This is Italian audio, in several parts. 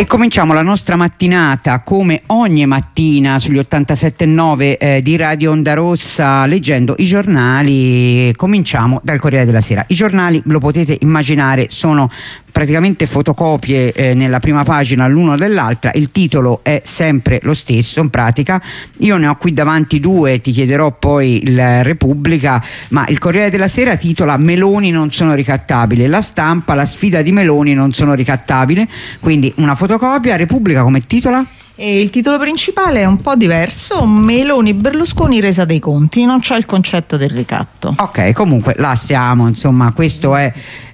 Cominciamo la nostra mattinata come ogni mattina sugli 87.9 di Radio Onda Rossa leggendo i giornali. Cominciamo dal Corriere della Sera. I giornali, lo potete immaginare, sono praticamente fotocopie nella prima pagina l'uno dell'altra. Il titolo è sempre lo stesso in pratica. Io ne ho qui davanti due, ti chiederò poi il Repubblica, ma il Corriere della Sera titola Meloni non sono ricattabili, La Stampa la sfida di Meloni non sono ricattabile, quindi una fotocopia. Repubblica come titola? E il titolo principale è un po' diverso: Meloni Berlusconi resa dei conti, non c'è il concetto del ricatto. Ok, comunque là siamo, insomma, questo è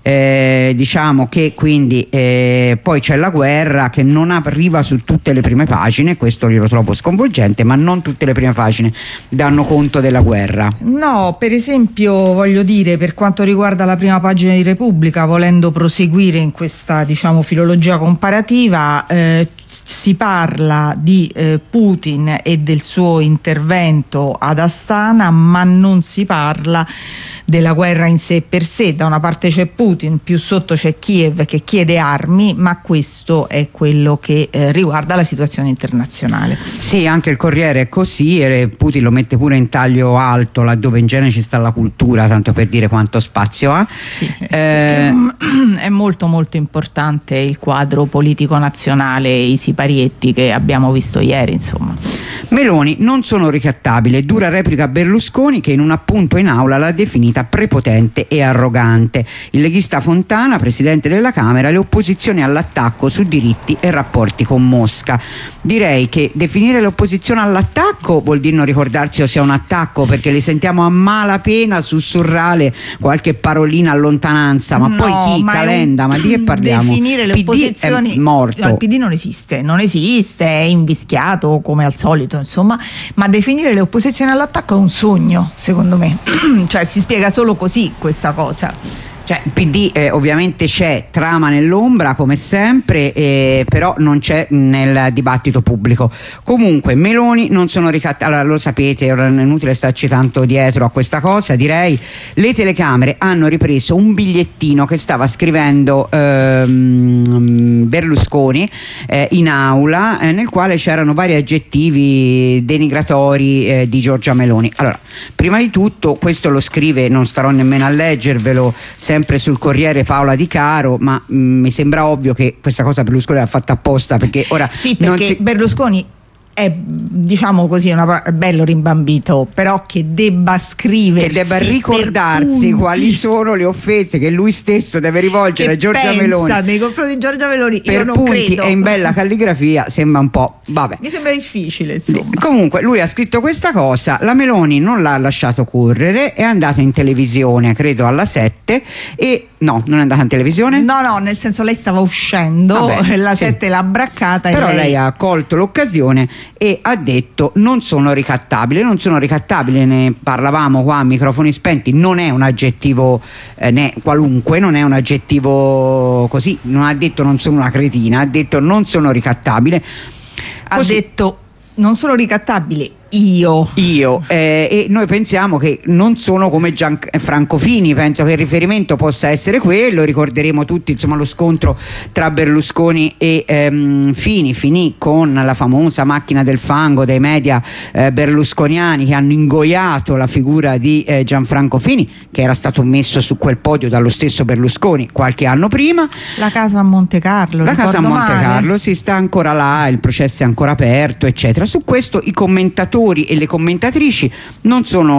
diciamo che quindi poi c'è la guerra che non arriva su tutte le prime pagine, questo io lo trovo sconvolgente, ma non tutte le prime pagine danno conto della guerra. No, per esempio, voglio dire, per quanto riguarda la prima pagina di Repubblica, volendo proseguire in questa, diciamo, filologia comparativa, si parla di Putin e del suo intervento ad Astana, ma non si parla della guerra in sé per sé. Da una parte c'è Putin, più sotto c'è Kiev che chiede armi, ma questo è quello che riguarda la situazione internazionale. Sì, anche il Corriere è così, e Putin lo mette pure in taglio alto, laddove in genere ci sta la cultura, tanto per dire quanto spazio ha. Sì, è molto molto importante il quadro politico nazionale, i siparietti che abbiamo visto ieri, insomma. Meloni non sono ricattabile, dura replica Berlusconi, che in un appunto in aula l'ha definita prepotente e arrogante. Il leghista Fontana, presidente della Camera, le opposizioni all'attacco su diritti e rapporti con Mosca. Direi che definire l'opposizione all'attacco vuol dire non ricordarsi o sia un attacco, perché le sentiamo a malapena sussurrare qualche parolina a lontananza, ma poi chi? Calenda, ma di che parliamo? Definire le opposizioni è morto. No, il PD non esiste, è invischiato come al solito, insomma, ma definire le opposizioni all'attacco è un sogno, secondo me. Cioè si spiega solo così questa cosa. Cioè il PD ovviamente c'è, trama nell'ombra come sempre, però non c'è nel dibattito pubblico. Comunque Meloni non sono ricattabili, allora lo sapete, ora è inutile starci tanto dietro a questa cosa, direi. Le telecamere hanno ripreso un bigliettino che stava scrivendo Berlusconi in aula, nel quale c'erano vari aggettivi denigratori di Giorgia Meloni. Allora, prima di tutto, questo lo scrive, non starò nemmeno a leggervelo, sempre sul Corriere, Paola Di Caro, ma mi sembra ovvio che questa cosa Berlusconi l'ha fatta apposta, perché ora sì, perché Berlusconi è, diciamo così, è bello rimbambito, però che debba scrivere, che debba ricordarsi quali sono le offese che lui stesso deve rivolgere a Giorgia Meloni nei confronti di Giorgia Meloni, per io non punti credo. E in bella calligrafia sembra un po', vabbè, mi sembra difficile, insomma. Comunque lui ha scritto questa cosa, la Meloni non l'ha lasciato correre, è andata in televisione, credo alla 7, e no, non è andata in televisione? No, nel senso, lei stava uscendo, la 7 l'ha braccata, però lei ha colto l'occasione e ha detto non sono ricattabile, ne parlavamo qua a microfoni spenti, non è un aggettivo né qualunque, non è un aggettivo così, non ha detto non sono una cretina, ha detto non sono ricattabile, ha detto non sono ricattabile io e noi pensiamo che non sono come Gianfranco Fini, penso che il riferimento possa essere quello. Ricorderemo tutti, insomma, lo scontro tra Berlusconi e Fini finì con la famosa macchina del fango dei media berlusconiani che hanno ingoiato la figura di Gianfranco Fini, che era stato messo su quel podio dallo stesso Berlusconi qualche anno prima. La casa a Monte Carlo, si sta ancora là, il processo è ancora aperto, eccetera. Su questo i commentatori e le commentatrici non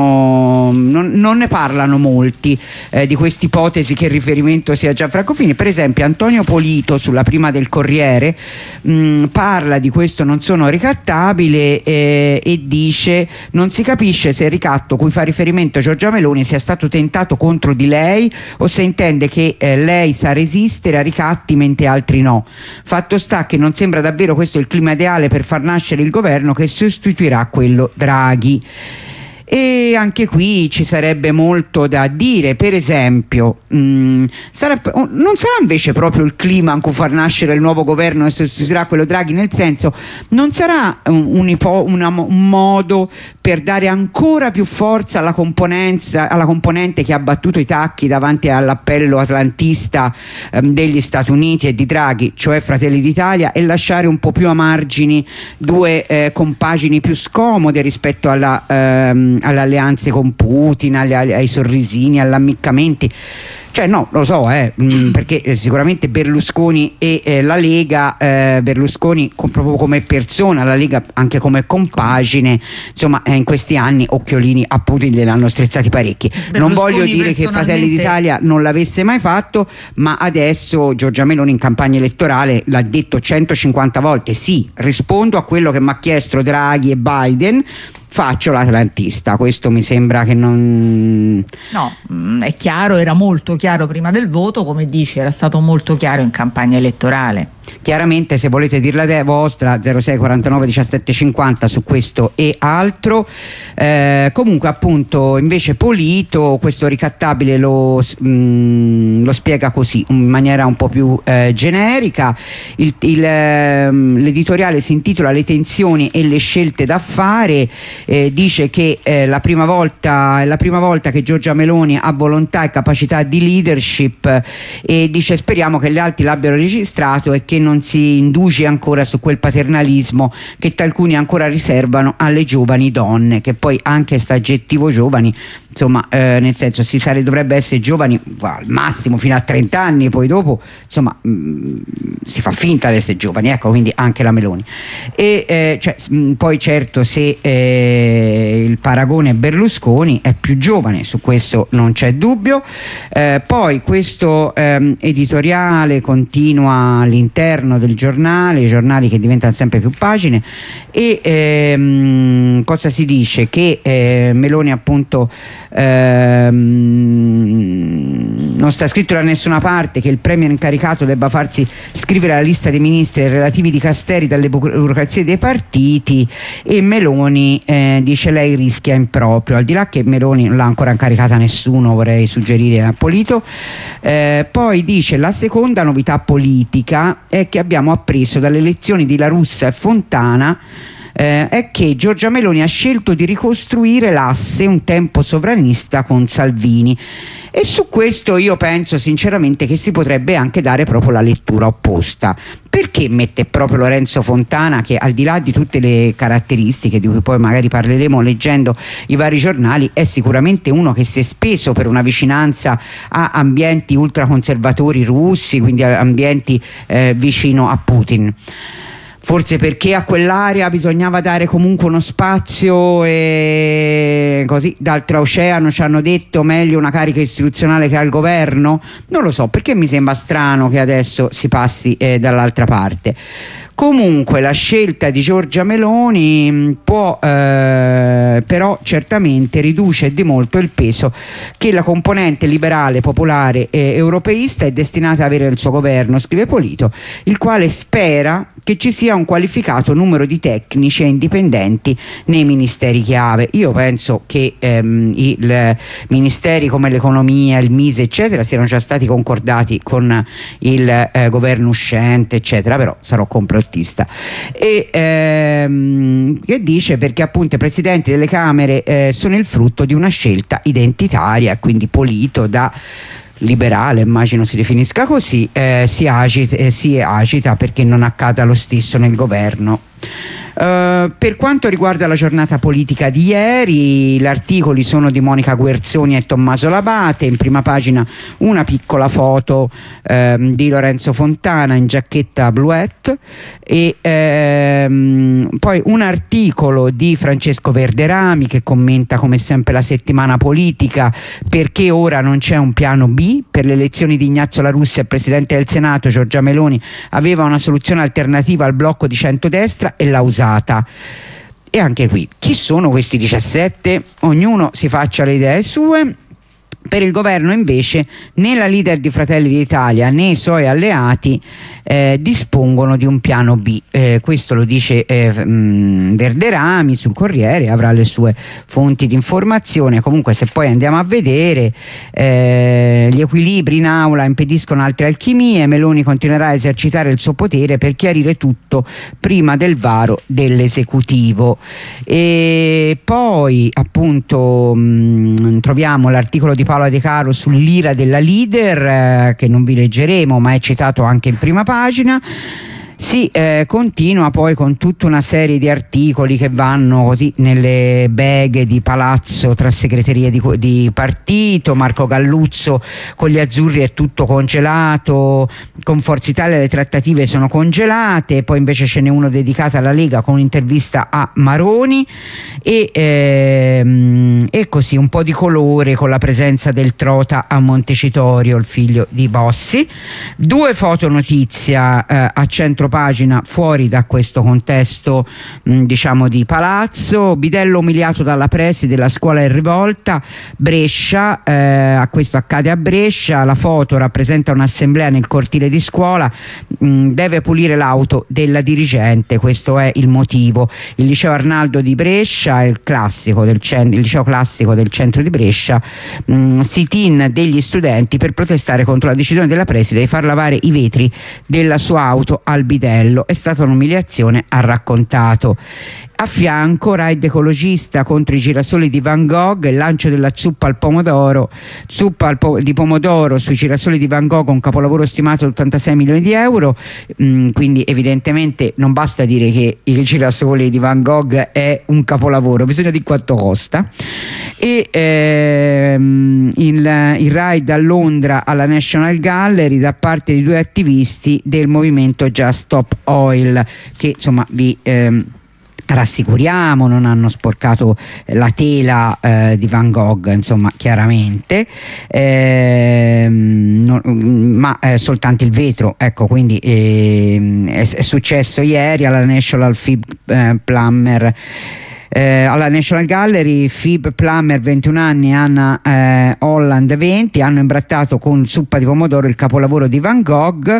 ne parlano molti di questa ipotesi che il riferimento sia Gianfranco Fini. Per esempio Antonio Polito, sulla prima del Corriere, parla di questo non sono ricattabile e dice non si capisce se il ricatto cui fa riferimento Giorgia Meloni sia stato tentato contro di lei o se intende che lei sa resistere a ricatti mentre altri no. Fatto sta che non sembra davvero questo il clima ideale per far nascere il governo che sostituirà quello Draghi. E anche qui ci sarebbe molto da dire. Per esempio, non sarà invece proprio il clima in cui far nascere il nuovo governo e sostituirà quello Draghi, nel senso, non sarà un modo per dare ancora più forza alla componente che ha battuto i tacchi davanti all'appello atlantista degli Stati Uniti e di Draghi, cioè Fratelli d'Italia, e lasciare un po' più a margini due compagini più scomode rispetto alle alleanze con Putin, ai sorrisini, all'ammiccamenti. Cioè no, lo so, perché sicuramente Berlusconi e la Lega, Berlusconi proprio come persona, la Lega anche come compagine, insomma in questi anni occhiolini a Putin gliel'hanno strizzati parecchi. Non voglio dire che Fratelli d'Italia non l'avesse mai fatto, ma adesso Giorgia Meloni in campagna elettorale l'ha detto 150 volte: sì, rispondo a quello che mi ha chiesto Draghi e Biden, faccio l'atlantista. Questo mi sembra che non... No, è chiaro, era molto chiaro prima del voto, come dici, era stato molto chiaro in campagna elettorale. Chiaramente, se volete dirla vostra, 06 49 17 50 su questo e altro. Comunque, appunto, invece Polito questo ricattabile lo spiega così, in maniera un po' più generica. L'editoriale si intitola Le tensioni e le scelte da fare. Dice che è la prima volta che Giorgia Meloni ha volontà e capacità di leadership, e dice: speriamo che gli altri l'abbiano registrato e che non si indugi ancora su quel paternalismo che talcuni ancora riservano alle giovani donne, che poi anche sta aggettivo giovani, insomma, nel senso, dovrebbe essere giovani al massimo fino a 30 anni, poi dopo insomma si fa finta di essere giovani, ecco, quindi anche la Meloni. E poi certo, se il paragone Berlusconi è più giovane, su questo non c'è dubbio. Poi questo editoriale continua all'interno del giornale, i giornali che diventano sempre più pagine, e cosa si dice? Che Meloni appunto non sta scritto da nessuna parte che il premier incaricato debba farsi scrivere la lista dei ministri e relativi dicasteri dalle burocrazie dei partiti, e Meloni dice: lei rischia improprio. Al di là che Meloni non l'ha ancora incaricata nessuno, vorrei suggerire a Polito. Poi dice: la seconda novità politica è che abbiamo appreso dalle elezioni di La Russa e Fontana è che Giorgia Meloni ha scelto di ricostruire l'asse un tempo sovranista con Salvini, e su questo io penso sinceramente che si potrebbe anche dare proprio la lettura opposta. Perché mette proprio Lorenzo Fontana, che al di là di tutte le caratteristiche di cui poi magari parleremo leggendo i vari giornali, è sicuramente uno che si è speso per una vicinanza a ambienti ultraconservatori russi, quindi a ambienti vicino a Putin? Forse perché a quell'area bisognava dare comunque uno spazio, e così d'altreoceano ci hanno detto: meglio una carica istituzionale che al governo? Non lo so, perché mi sembra strano che adesso si passi dall'altra parte. Comunque la scelta di Giorgia Meloni può però certamente riduce di molto il peso che la componente liberale, popolare e europeista è destinata ad avere nel suo governo, scrive Polito, il quale spera che ci sia un qualificato numero di tecnici e indipendenti nei ministeri chiave. Io penso che i ministeri come l'economia, il Mise eccetera siano già stati concordati con il governo uscente eccetera, però sarò complottista. E che dice perché appunto i presidenti delle Camere sono il frutto di una scelta identitaria, quindi Polito, da liberale immagino si definisca così, si agita perché non accada lo stesso nel governo. Per quanto riguarda la giornata politica di ieri, gli articoli sono di Monica Guerzoni e Tommaso Labate. In prima pagina una piccola foto di Lorenzo Fontana in giacchetta bluette, e poi un articolo di Francesco Verderami che commenta come sempre la settimana politica, perché ora non c'è un piano B. Per le elezioni di Ignazio La Russa e Presidente del Senato, Giorgia Meloni aveva una soluzione alternativa al blocco di centrodestra e l'ha usata. E anche qui, chi sono questi 17? Ognuno si faccia le idee sue. Per il governo invece né la leader di Fratelli d'Italia né i suoi alleati dispongono di un piano B. Questo lo dice Verderami sul Corriere, avrà le sue fonti di informazione. Comunque, se poi andiamo a vedere, gli equilibri in aula impediscono altre alchimie. Meloni continuerà a esercitare il suo potere per chiarire tutto prima del varo dell'esecutivo. E poi appunto troviamo l'articolo di Paola De Caro sull'ira della leader, che non vi leggeremo ma è citato anche in prima pagina. Si continua poi con tutta una serie di articoli che vanno così nelle beghe di palazzo tra segreterie di partito. Marco Galluzzo: con gli azzurri è tutto congelato, con Forza Italia le trattative sono congelate. Poi invece ce n'è uno dedicato alla Lega con un'intervista a Maroni e così un po' di colore con la presenza del Trota a Montecitorio, il figlio di Bossi. 2 fotonotizia a centro pagina fuori da questo contesto diciamo di palazzo. Bidello umiliato dalla preside, la scuola è rivolta. Brescia, questo accade a Brescia, la foto rappresenta un'assemblea nel cortile di scuola, deve pulire l'auto della dirigente, questo è il motivo. Il liceo Arnaldo di Brescia, il liceo classico del centro di Brescia, sit-in degli studenti per protestare contro la decisione della preside di far lavare i vetri della sua auto al bidello. È stata un'umiliazione, ha raccontato. A fianco Raid ecologista contro i girasoli di Van Gogh, il lancio della zuppa al pomodoro, di pomodoro sui girasoli di Van Gogh, un capolavoro stimato ad 86 milioni di euro. Quindi evidentemente non basta dire che il girasole di Van Gogh è un capolavoro, bisogna dire quanto costa. E il raid a Londra alla National Gallery da parte di 2 attivisti del movimento Just Stop Oil, che insomma vi rassicuriamo non hanno sporcato la tela di Van Gogh, insomma, chiaramente, ma soltanto il vetro, ecco. Quindi è successo ieri alla National Plummer. Alla National Gallery, Phoebe Plummer 21 anni, Anna Holland 20 hanno imbrattato con zuppa di pomodoro il capolavoro di Van Gogh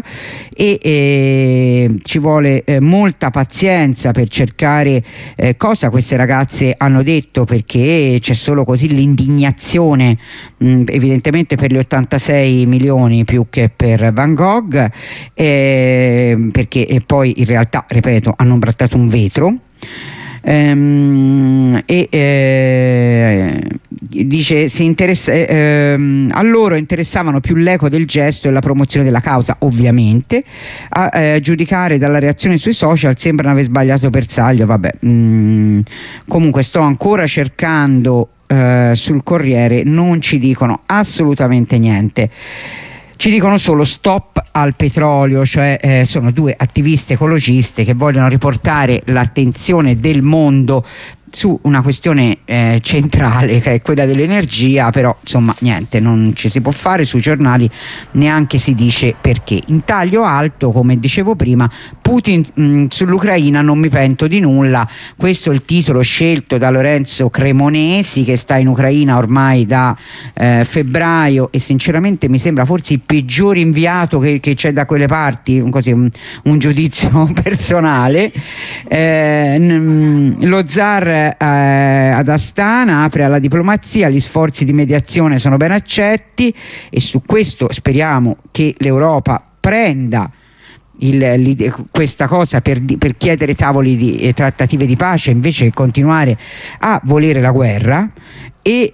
e ci vuole molta pazienza per cercare cosa queste ragazze hanno detto, perché c'è solo così l'indignazione evidentemente per gli 86 milioni più che per Van Gogh, perché poi in realtà, ripeto, hanno imbrattato un vetro. Dice a loro interessavano più l'eco del gesto e la promozione della causa, ovviamente. A giudicare dalla reazione sui social sembrano aver sbagliato bersaglio. Comunque sto ancora cercando sul Corriere, non ci dicono assolutamente niente. Ci dicono solo stop al petrolio, cioè sono 2 attiviste ecologiste che vogliono riportare l'attenzione del mondo su una questione centrale, che è quella dell'energia, però insomma niente, non ci si può fare. Sui giornali neanche si dice perché. In taglio alto, come dicevo prima, Putin sull'Ucraina non mi pento di nulla. Questo è il titolo scelto da Lorenzo Cremonesi, che sta in Ucraina ormai da febbraio e sinceramente mi sembra forse il peggior inviato che c'è da quelle parti, così un giudizio personale. Lo zar ad Astana apre alla diplomazia, gli sforzi di mediazione sono ben accetti e su questo speriamo che l'Europa prenda questa cosa per chiedere tavoli di trattative di pace invece che continuare a volere la guerra. E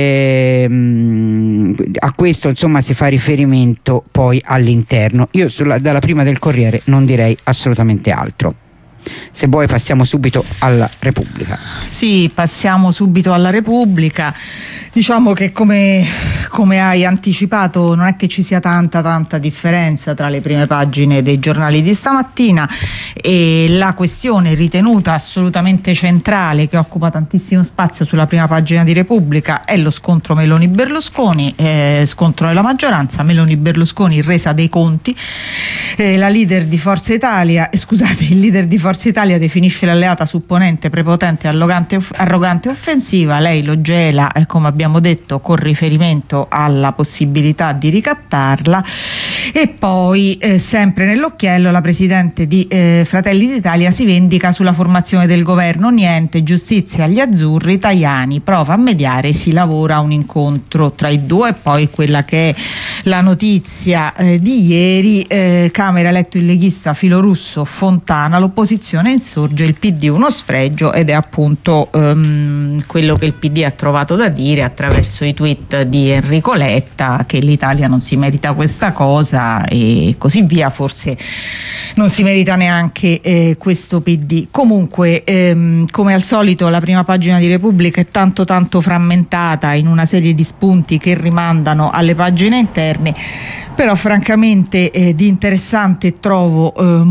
a questo insomma si fa riferimento poi all'interno. Io dalla prima del Corriere non direi assolutamente altro. Se vuoi passiamo subito alla Repubblica. Sì, passiamo subito alla Repubblica. Diciamo che come hai anticipato non è che ci sia tanta differenza tra le prime pagine dei giornali di stamattina, e la questione ritenuta assolutamente centrale, che occupa tantissimo spazio sulla prima pagina di Repubblica, è lo scontro Meloni-Berlusconi, scontro della maggioranza, Meloni-Berlusconi, resa dei conti. Il leader di Forza Forza Italia definisce l'alleata supponente, prepotente, arrogante e offensiva. Lei lo gela, come abbiamo detto, con riferimento alla possibilità di ricattarla. E poi sempre nell'occhiello la presidente di Fratelli d'Italia si vendica sulla formazione del governo. Niente giustizia agli azzurri, Tajani prova a mediare, si lavora a un incontro tra i due. E poi quella che è la notizia di ieri, Camera eletto il leghista filorusso Fontana, l'opposizione insorge, il PD uno sfregio, ed è appunto quello che il PD ha trovato da dire attraverso i tweet di Enrico Letta, che l'Italia non si merita questa cosa e così via. Forse non si merita neanche questo PD. Comunque come al solito la prima pagina di Repubblica è tanto frammentata in una serie di spunti che rimandano alle pagine interne, però francamente di interessante trovo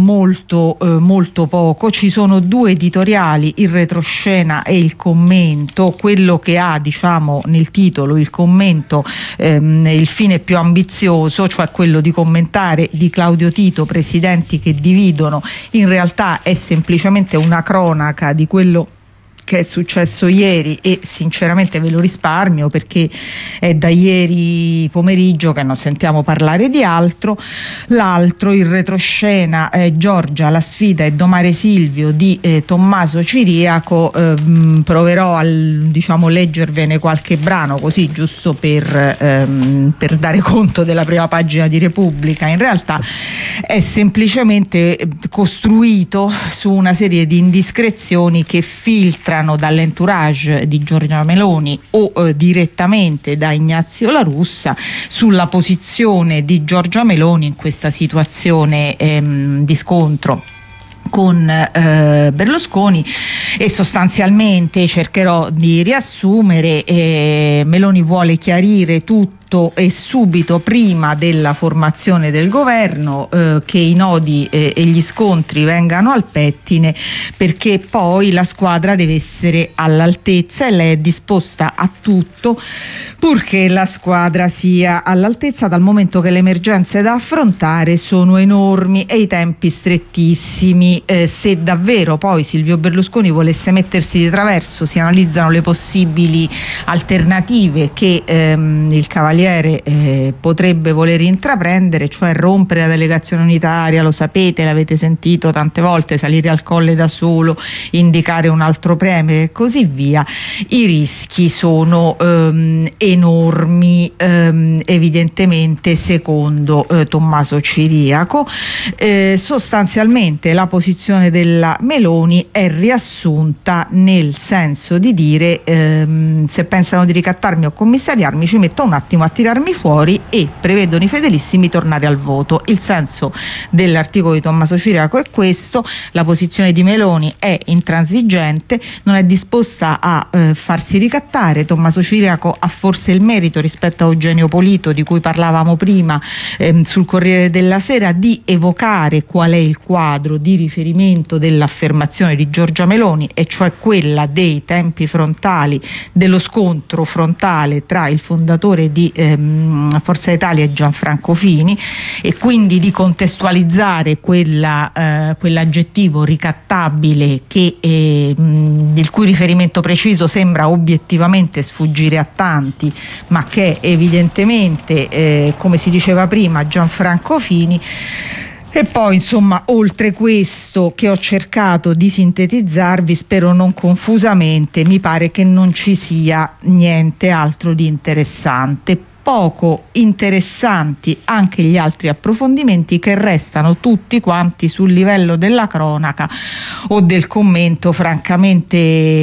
molto poco. Ci sono due editoriali, il retroscena e il commento. Quello che ha, diciamo, nel titolo il commento il fine più ambizioso, cioè quello di commentare di Claudio Tito presidenti che dividono, in realtà è semplicemente una cronaca di quello che è successo ieri, e sinceramente ve lo risparmio perché è da ieri pomeriggio che non sentiamo parlare di altro. L'altro, il retroscena, Giorgia, la sfida e Domare Silvio di Tommaso Ciriaco. Proverò a leggervene qualche brano così giusto per dare conto della prima pagina di Repubblica. In realtà è semplicemente costruito su una serie di indiscrezioni che filtrano dall'entourage di Giorgia Meloni o direttamente da Ignazio La Russa sulla posizione di Giorgia Meloni in questa situazione di scontro con Berlusconi. E sostanzialmente cercherò di riassumere. Meloni vuole chiarire tutto e subito prima della formazione del governo, che i nodi e gli scontri vengano al pettine, perché poi la squadra deve essere all'altezza e lei è disposta a tutto purché la squadra sia all'altezza, dal momento che le emergenze da affrontare sono enormi e i tempi strettissimi. Se davvero poi Silvio Berlusconi volesse mettersi di traverso, si analizzano le possibili alternative che il Cavaliere potrebbe voler intraprendere, cioè rompere la delegazione unitaria, lo sapete, l'avete sentito tante volte, salire al Colle da solo, indicare un altro premier e così via. I rischi sono enormi, evidentemente, secondo Tommaso Ciriaco. Sostanzialmente la posizione della Meloni è riassunta nel senso di dire se pensano di ricattarmi o commissariarmi ci metto un attimo a tirarmi fuori, e prevedono i fedelissimi tornare al voto. Il senso dell'articolo di Tommaso Ciriaco è questo: la posizione di Meloni è intransigente, non è disposta a farsi ricattare. Tommaso Ciriaco ha forse il merito, rispetto a Eugenio Polito di cui parlavamo prima sul Corriere della Sera, di evocare qual è il quadro di riferimento dell'affermazione di Giorgia Meloni, e cioè quella dei tempi frontali, dello scontro frontale tra il fondatore di Forza Italia e Gianfranco Fini, e quindi di contestualizzare quell'aggettivo ricattabile il cui riferimento preciso sembra obiettivamente sfuggire a tanti, ma che è evidentemente, come si diceva prima, Gianfranco Fini. E poi, insomma, oltre questo che ho cercato di sintetizzarvi, spero non confusamente, mi pare che non ci sia niente altro di interessante. Poco interessanti anche gli altri approfondimenti, che restano tutti quanti sul livello della cronaca o del commento francamente,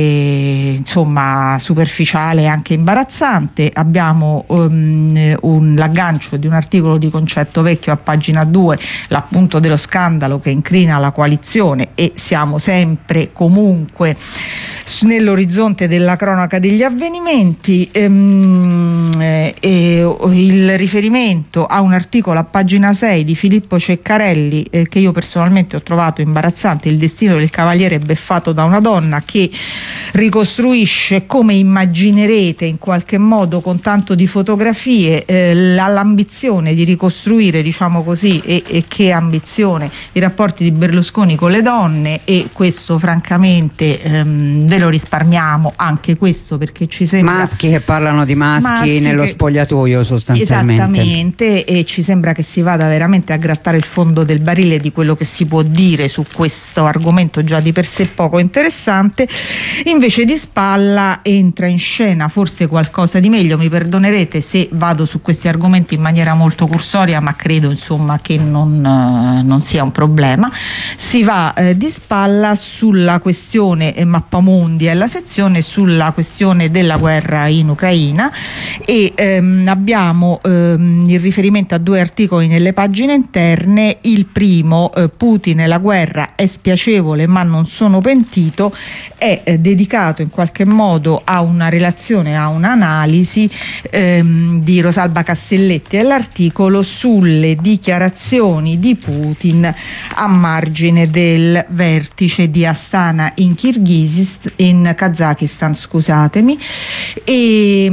insomma, superficiale e anche imbarazzante. Abbiamo l'aggancio di un articolo di Concetto Vecchio a pagina 2, l'appunto dello scandalo che incrina la coalizione, e siamo sempre comunque nell'orizzonte della cronaca degli avvenimenti. il riferimento a un articolo a pagina 6 di Filippo Ceccarelli che io personalmente ho trovato imbarazzante, il destino del cavaliere beffato da una donna, che ricostruisce, come immaginerete in qualche modo con tanto di fotografie, l'ambizione di ricostruire, diciamo così, e che ambizione, i rapporti di Berlusconi con le donne, e questo francamente ve lo risparmiamo anche questo, perché ci sembra maschi che parlano di maschi nello spogliatoio sostanzialmente. Esattamente, e ci sembra che si vada veramente a grattare il fondo del barile di quello che si può dire su questo argomento già di per sé poco interessante. Invece di spalla entra in scena forse qualcosa di meglio, mi perdonerete se vado su questi argomenti in maniera molto cursoria, ma credo insomma che non sia un problema. Si va di spalla sulla questione Mappamondi e la sezione sulla questione della guerra in Ucraina, e abbiamo il riferimento a 2 articoli nelle pagine interne. Il primo, Putin e la guerra, è spiacevole ma non sono pentito, è dedicato in qualche modo a una relazione, a un'analisi di Rosalba Castelletti, e l'articolo sulle dichiarazioni di Putin a margine del vertice di Astana in Kazakistan, scusatemi, e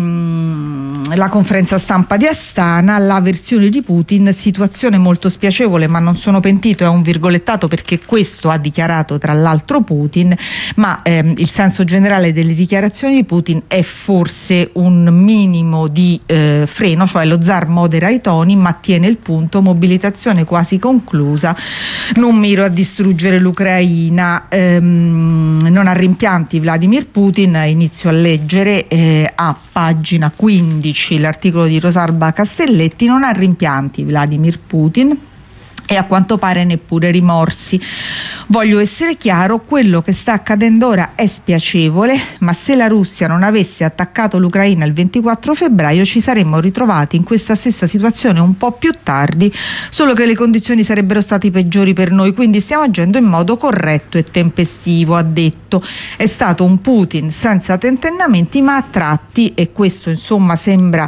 la conferenza stampa di Astana, la versione di Putin: situazione molto spiacevole ma non sono pentito, è un virgolettato perché questo ha dichiarato tra l'altro Putin, ma il senso generale delle dichiarazioni di Putin è forse un minimo di freno, cioè lo zar modera i toni ma tiene il punto, mobilitazione quasi conclusa, non miro a distruggere l'Ucraina, non ha rimpianti Vladimir Putin. Inizio a leggere a pagina 15 l'articolo di Rosalba Castelletti: non ha rimpianti Vladimir Putin e a quanto pare neppure rimorsi. Voglio essere chiaro, quello che sta accadendo ora è spiacevole, ma se la Russia non avesse attaccato l'Ucraina il 24 febbraio ci saremmo ritrovati in questa stessa situazione un po' più tardi, solo che le condizioni sarebbero state peggiori per noi, quindi stiamo agendo in modo corretto e tempestivo, ha detto. È stato un Putin senza tentennamenti ma a tratti, e questo insomma sembra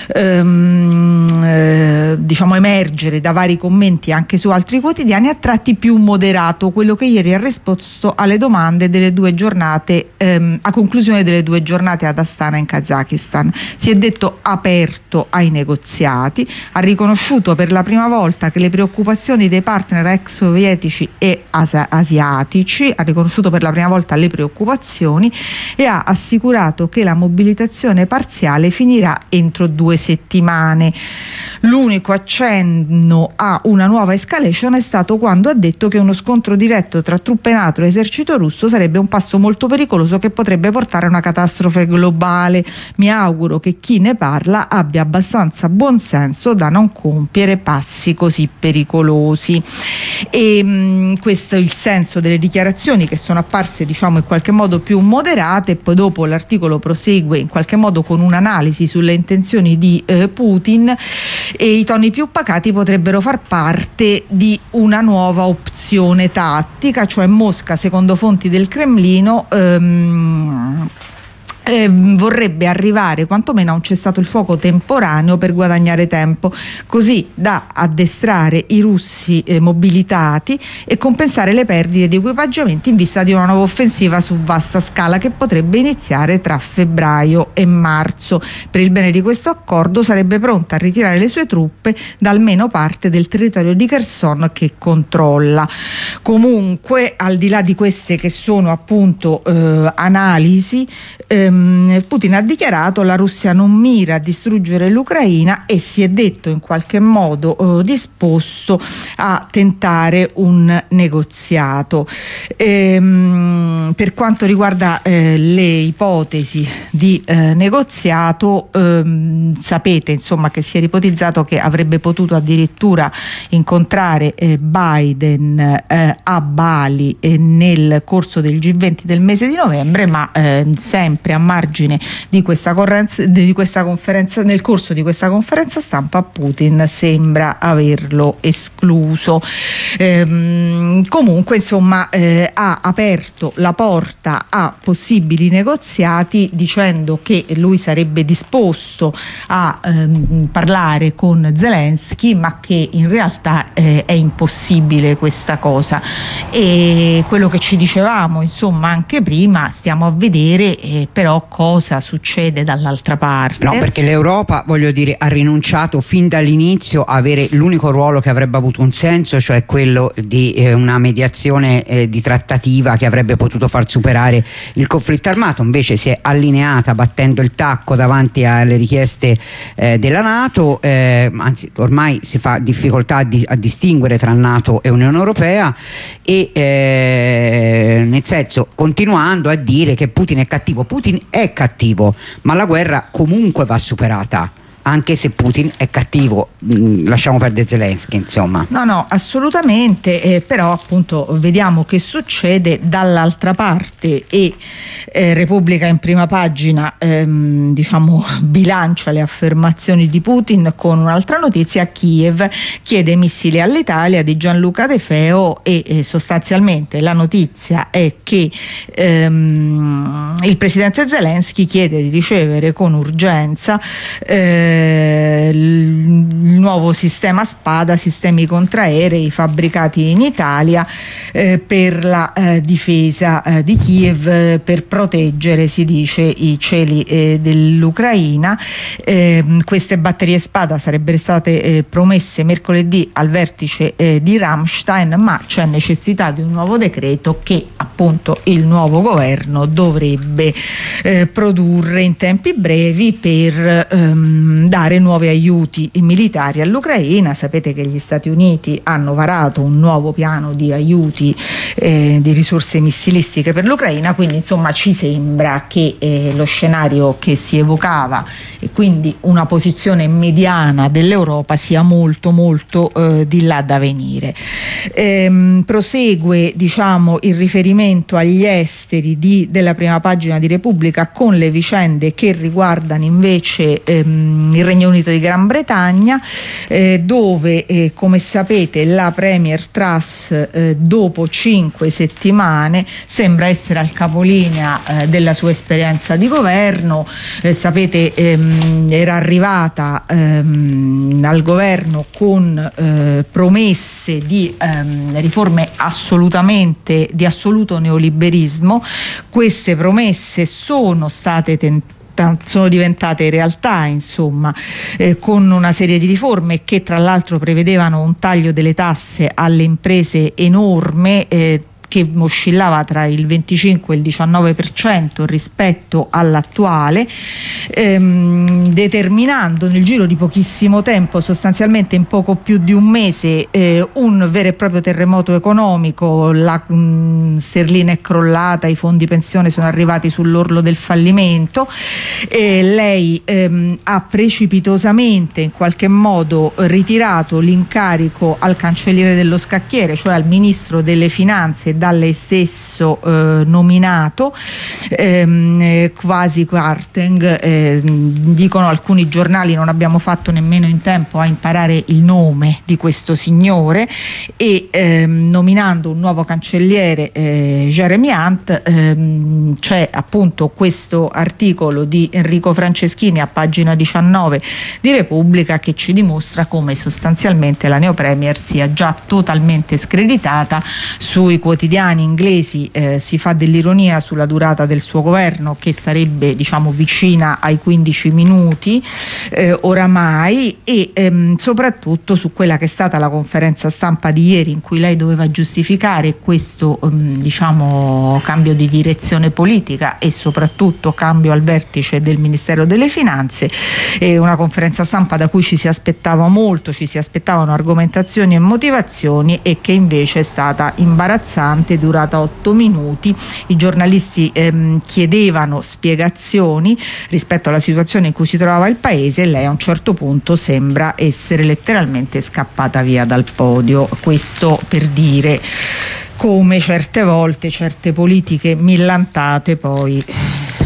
diciamo emergere da vari commenti anche su altri quotidiani, a tratti più moderato, quello che ieri ha risposto alle domande delle 2 giornate a conclusione delle 2 giornate ad Astana in Kazakistan. Si è detto aperto ai negoziati, ha riconosciuto per la prima volta che le preoccupazioni dei partner ex sovietici e asiatici, ha riconosciuto per la prima volta le preoccupazioni, e ha assicurato che la mobilitazione parziale finirà entro 2 settimane. L'unico accenno a una nuova escalation è stato quando ha detto che uno scontro diretto tra truppe NATO e esercito russo sarebbe un passo molto pericoloso che potrebbe portare a una catastrofe globale. Mi auguro che chi ne parla abbia abbastanza buonsenso da non compiere passi così pericolosi. E questo è il senso delle dichiarazioni, che sono apparse diciamo in qualche modo più moderate. Poi dopo l'articolo prosegue in qualche modo con un'analisi sulle intenzioni di Putin, e i toni più pacati potrebbero far parte di una nuova opzione tattica, cioè Mosca, secondo fonti del Cremlino, vorrebbe arrivare quantomeno a un cessato il fuoco temporaneo per guadagnare tempo, così da addestrare i russi mobilitati e compensare le perdite di equipaggiamenti in vista di una nuova offensiva su vasta scala che potrebbe iniziare tra febbraio e marzo. Per il bene di questo accordo sarebbe pronta a ritirare le sue truppe da almeno parte del territorio di Kherson che controlla. Comunque, al di là di queste che sono appunto analisi, Putin ha dichiarato: la Russia non mira a distruggere l'Ucraina, e si è detto in qualche modo disposto a tentare un negoziato. Per quanto riguarda le ipotesi di negoziato, sapete insomma che si è ipotizzato che avrebbe potuto addirittura incontrare Biden a Bali nel corso del G20 del mese di novembre, ma sempre a margine di questa conferenza, nel corso di questa conferenza stampa, Putin sembra averlo escluso. Comunque insomma ha aperto la porta a possibili negoziati, dicendo che lui sarebbe disposto a parlare con Zelensky, ma che in realtà è impossibile questa cosa. E quello che ci dicevamo insomma anche prima, stiamo a vedere però cosa succede dall'altra parte. No, perché l'Europa, voglio dire, ha rinunciato fin dall'inizio a avere l'unico ruolo che avrebbe avuto un senso, cioè quello di una mediazione di trattativa che avrebbe potuto far superare il conflitto armato. Invece si è allineata battendo il tacco davanti alle richieste della NATO, anzi ormai si fa difficoltà a distinguere tra NATO e Unione Europea, e nel senso, continuando a dire che Putin è cattivo. Putin è cattivo, ma la guerra comunque va superata, anche se Putin è cattivo. Lasciamo perdere Zelensky, insomma. No, assolutamente, però appunto vediamo che succede dall'altra parte, e Repubblica in prima pagina diciamo bilancia le affermazioni di Putin con un'altra notizia: Kiev chiede missili all'Italia, di Gianluca De Feo, e sostanzialmente la notizia è che il presidente Zelensky chiede di ricevere con urgenza il nuovo sistema Spada, sistemi contraerei fabbricati in Italia per la difesa di Kiev, per proteggere, si dice, i cieli dell'Ucraina. Queste batterie Spada sarebbero state promesse mercoledì al vertice di Ramstein, ma c'è necessità di un nuovo decreto che appunto il nuovo governo dovrebbe produrre in tempi brevi per dare nuovi aiuti militari all'Ucraina. Sapete che gli Stati Uniti hanno varato un nuovo piano di aiuti di risorse missilistiche per l'Ucraina, quindi insomma ci sembra che lo scenario che si evocava, e quindi una posizione mediana dell'Europa, sia molto di là da venire. Prosegue diciamo il riferimento agli esteri della prima pagina di Repubblica, con le vicende che riguardano invece il Regno Unito di Gran Bretagna, dove come sapete la Premier Truss dopo 5 settimane sembra essere al capolinea della sua esperienza di governo. Sapete era arrivata al governo con promesse di riforme assolutamente di assoluto neoliberismo. Queste promesse sono state sono diventate realtà, insomma, con una serie di riforme che tra l'altro prevedevano un taglio delle tasse alle imprese enorme, che oscillava tra il 25 e il 19% rispetto all'attuale, determinando nel giro di pochissimo tempo, sostanzialmente in poco più di un mese, un vero e proprio terremoto economico. La sterlina è crollata, i fondi pensione sono arrivati sull'orlo del fallimento. Lei ha precipitosamente in qualche modo ritirato l'incarico al cancelliere dello scacchiere, cioè al ministro delle finanze, da lei stesso nominato, Kwasi Kwarteng. Dicono alcuni giornali, non abbiamo fatto nemmeno in tempo a imparare il nome di questo signore, e nominando un nuovo cancelliere, Jeremy Hunt. C'è appunto questo articolo di Enrico Franceschini a pagina 19 di Repubblica che ci dimostra come sostanzialmente la neopremier sia già totalmente screditata. Sui quotidiani inglesi si fa dell'ironia sulla durata del suo governo, che sarebbe diciamo vicina ai 15 minuti oramai, e soprattutto su quella che è stata la conferenza stampa di ieri, in cui lei doveva giustificare questo diciamo cambio di direzione politica e soprattutto cambio al vertice del Ministero delle Finanze. Una conferenza stampa da cui ci si aspettava molto, ci si aspettavano argomentazioni e motivazioni, e che invece è stata imbarazzante, durata 8 minuti. I giornalisti chiedevano spiegazioni rispetto alla situazione in cui si trovava il paese, e lei a un certo punto sembra essere letteralmente scappata via dal podio. Questo per dire come certe volte certe politiche millantate poi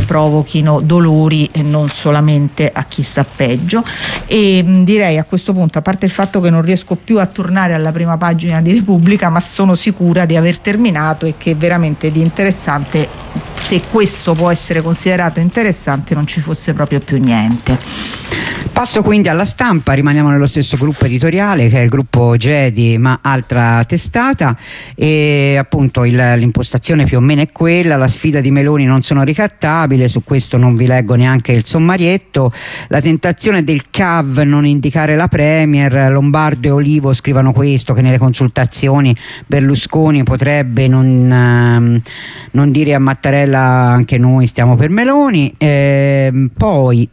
provochino dolori e non solamente a chi sta peggio. E direi a questo punto, a parte il fatto che non riesco più a tornare alla prima pagina di Repubblica, ma sono sicura di aver terminato e che veramente di interessante, se questo può essere considerato interessante, non ci fosse proprio più niente. Passo quindi alla Stampa, rimaniamo nello stesso gruppo editoriale che è il gruppo Gedi, ma altra testata, e appunto l'impostazione più o meno è quella: la sfida di Meloni non sono ricattabile, su questo non vi leggo neanche il sommarietto, la tentazione del CAV non indicare la Premier, Lombardo e Olivo scrivono questo, che nelle consultazioni Berlusconi potrebbe non dire a Mattarella anche noi stiamo per Meloni. Poi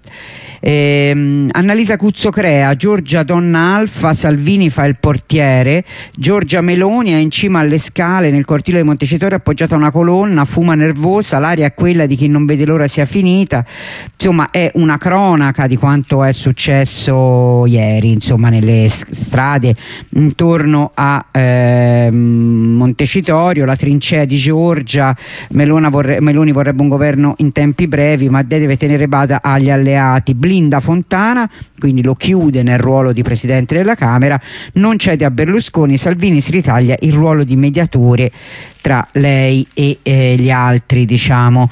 Annalisa Cuzzocrea, Giorgia donna alfa, Salvini fa il portiere, Giorgia Meloni è in cima alle scale nel cortile di Montecitorio appoggiata a una colonna, fuma nervosa, l'aria è quella di chi non vede l'ora sia finita. Insomma, è una cronaca di quanto è successo ieri, insomma, nelle strade intorno a Montecitorio, la trincea di Giorgia. Meloni vorrebbe un governo in tempi brevi, ma deve tenere bada agli alleati. Blinda Fontana, quindi lo chiude nel ruolo di presidente della Camera, non cede a Berlusconi, Salvini si ritaglia il ruolo di mediatore tra lei e gli altri, diciamo.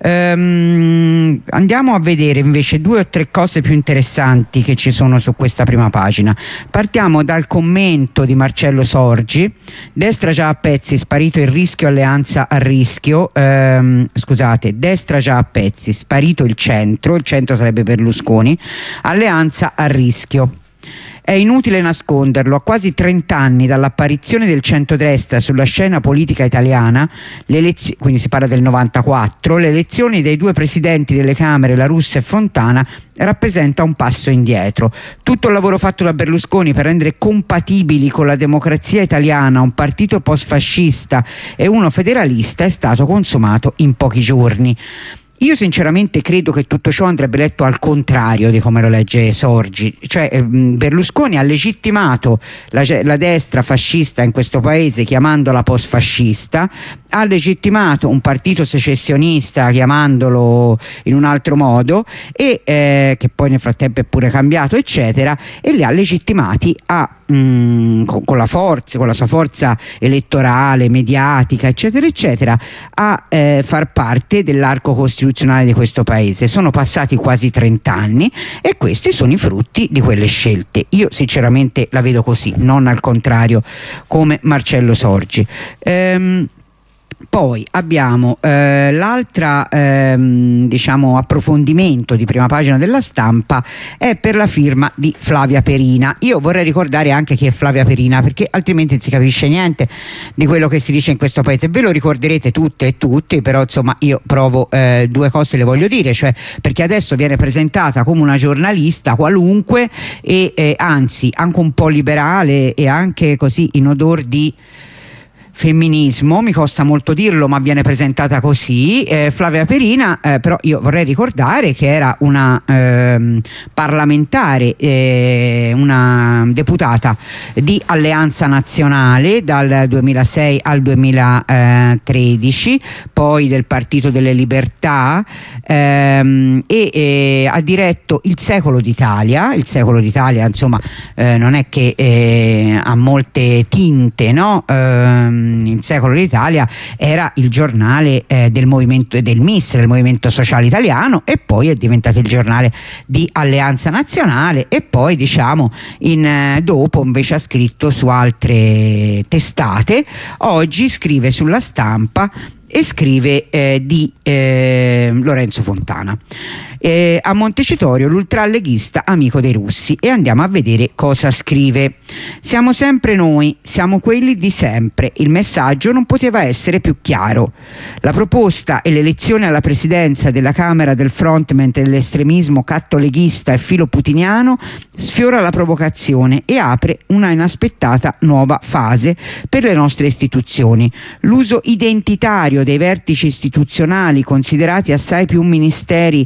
Andiamo a vedere invece 2 o 3 cose più interessanti che ci sono su questa prima pagina. Partiamo dal commento di Marcello Sorgi: destra già a pezzi, sparito il rischio, alleanza a rischio, destra già a pezzi, sparito il centro sarebbe Berlusconi, alleanza a rischio. È inutile nasconderlo, a quasi 30 anni dall'apparizione del centrodestra sulla scena politica italiana, quindi si parla del 94, le elezioni dei 2 presidenti delle Camere, La Russa e Fontana, rappresenta un passo indietro. Tutto il lavoro fatto da Berlusconi per rendere compatibili con la democrazia italiana un partito post-fascista e uno federalista è stato consumato in pochi giorni. Io sinceramente credo che tutto ciò andrebbe letto al contrario di come lo legge Sorgi, cioè Berlusconi ha legittimato la destra fascista in questo paese chiamandola post-fascista, ha legittimato un partito secessionista chiamandolo in un altro modo, e che poi nel frattempo è pure cambiato eccetera, e li ha legittimati con la sua forza elettorale, mediatica eccetera eccetera, a far parte dell'arco costituzionale di questo paese. Sono passati quasi 30 anni e questi sono i frutti di quelle scelte. Io sinceramente la vedo così, non al contrario come Marcello Sorgi. Poi abbiamo l'altra diciamo approfondimento di prima pagina della Stampa, è per la firma di Flavia Perina. Io vorrei ricordare anche chi è Flavia Perina, perché altrimenti non si capisce niente di quello che si dice in questo paese. Ve lo ricorderete tutte e tutti, però insomma io provo 2 cose le voglio dire, cioè perché adesso viene presentata come una giornalista qualunque e anzi anche un po' liberale e anche così in odor di femminismo, mi costa molto dirlo ma viene presentata così. Flavia Perina, però io vorrei ricordare che era una parlamentare, una deputata di Alleanza Nazionale dal 2006 al 2013, poi del Partito delle Libertà, e ha diretto Il Secolo d'Italia. Il Secolo d'Italia insomma non è che ha molte tinte, no? Il Secolo d'Italia era il giornale del movimento del MIS, del Movimento Sociale Italiano, e poi è diventato il giornale di Alleanza Nazionale, e poi diciamo dopo invece ha scritto su altre testate. Oggi scrive sulla Stampa e scrive di Lorenzo Fontana. A Montecitorio l'ultraleghista amico dei russi, e andiamo a vedere cosa scrive. Siamo sempre noi, siamo quelli di sempre. Il messaggio non poteva essere più chiaro. La proposta e l'elezione alla presidenza della Camera del frontman dell'estremismo cattoleghista e filoputiniano sfiora la provocazione e apre una inaspettata nuova fase per le nostre istituzioni. L'uso identitario dei vertici istituzionali, considerati assai più ministeri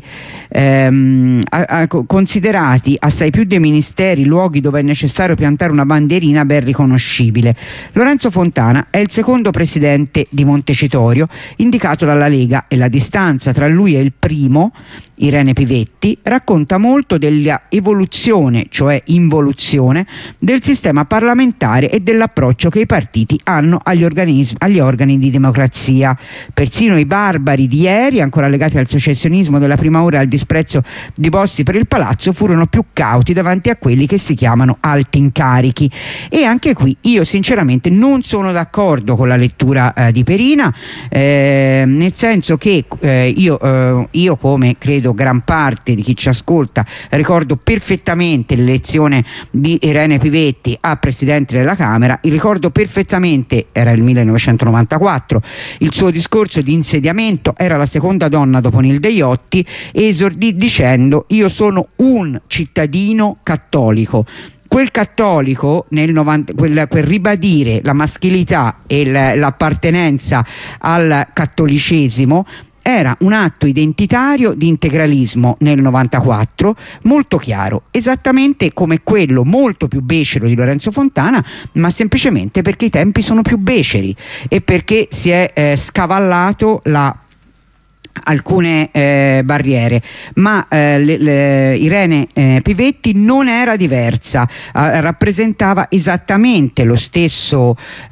considerati assai più dei ministeri luoghi dove è necessario piantare una bandierina ben riconoscibile. Lorenzo Fontana è il secondo presidente di Montecitorio indicato dalla Lega e la distanza tra lui e il primo, Irene Pivetti, racconta molto della evoluzione, cioè involuzione, del sistema parlamentare e dell'approccio che i partiti hanno agli organi di democrazia. Persino i barbari di ieri, ancora legati al secessionismo della prima ora e al disprezzo di Bossi per il palazzo, furono più cauti davanti a quelli che si chiamano alti incarichi. E anche qui io sinceramente non sono d'accordo con la lettura di Perina, nel senso che io come credo gran parte di chi ci ascolta ricordo perfettamente l'elezione di Irene Pivetti a Presidente della Camera, ricordo perfettamente, era il 1994, il suo discorso di insediamento, era la seconda donna dopo Nilde Iotti, e esordì dicendo: io sono un cittadino cattolico. Quel cattolico, quel ribadire la maschilità e l'appartenenza al cattolicesimo era un atto identitario di integralismo nel 94 molto chiaro, esattamente come quello molto più becero di Lorenzo Fontana, ma semplicemente perché i tempi sono più beceri e perché si è scavallato alcune barriere, ma Irene Pivetti non era diversa, rappresentava esattamente lo stesso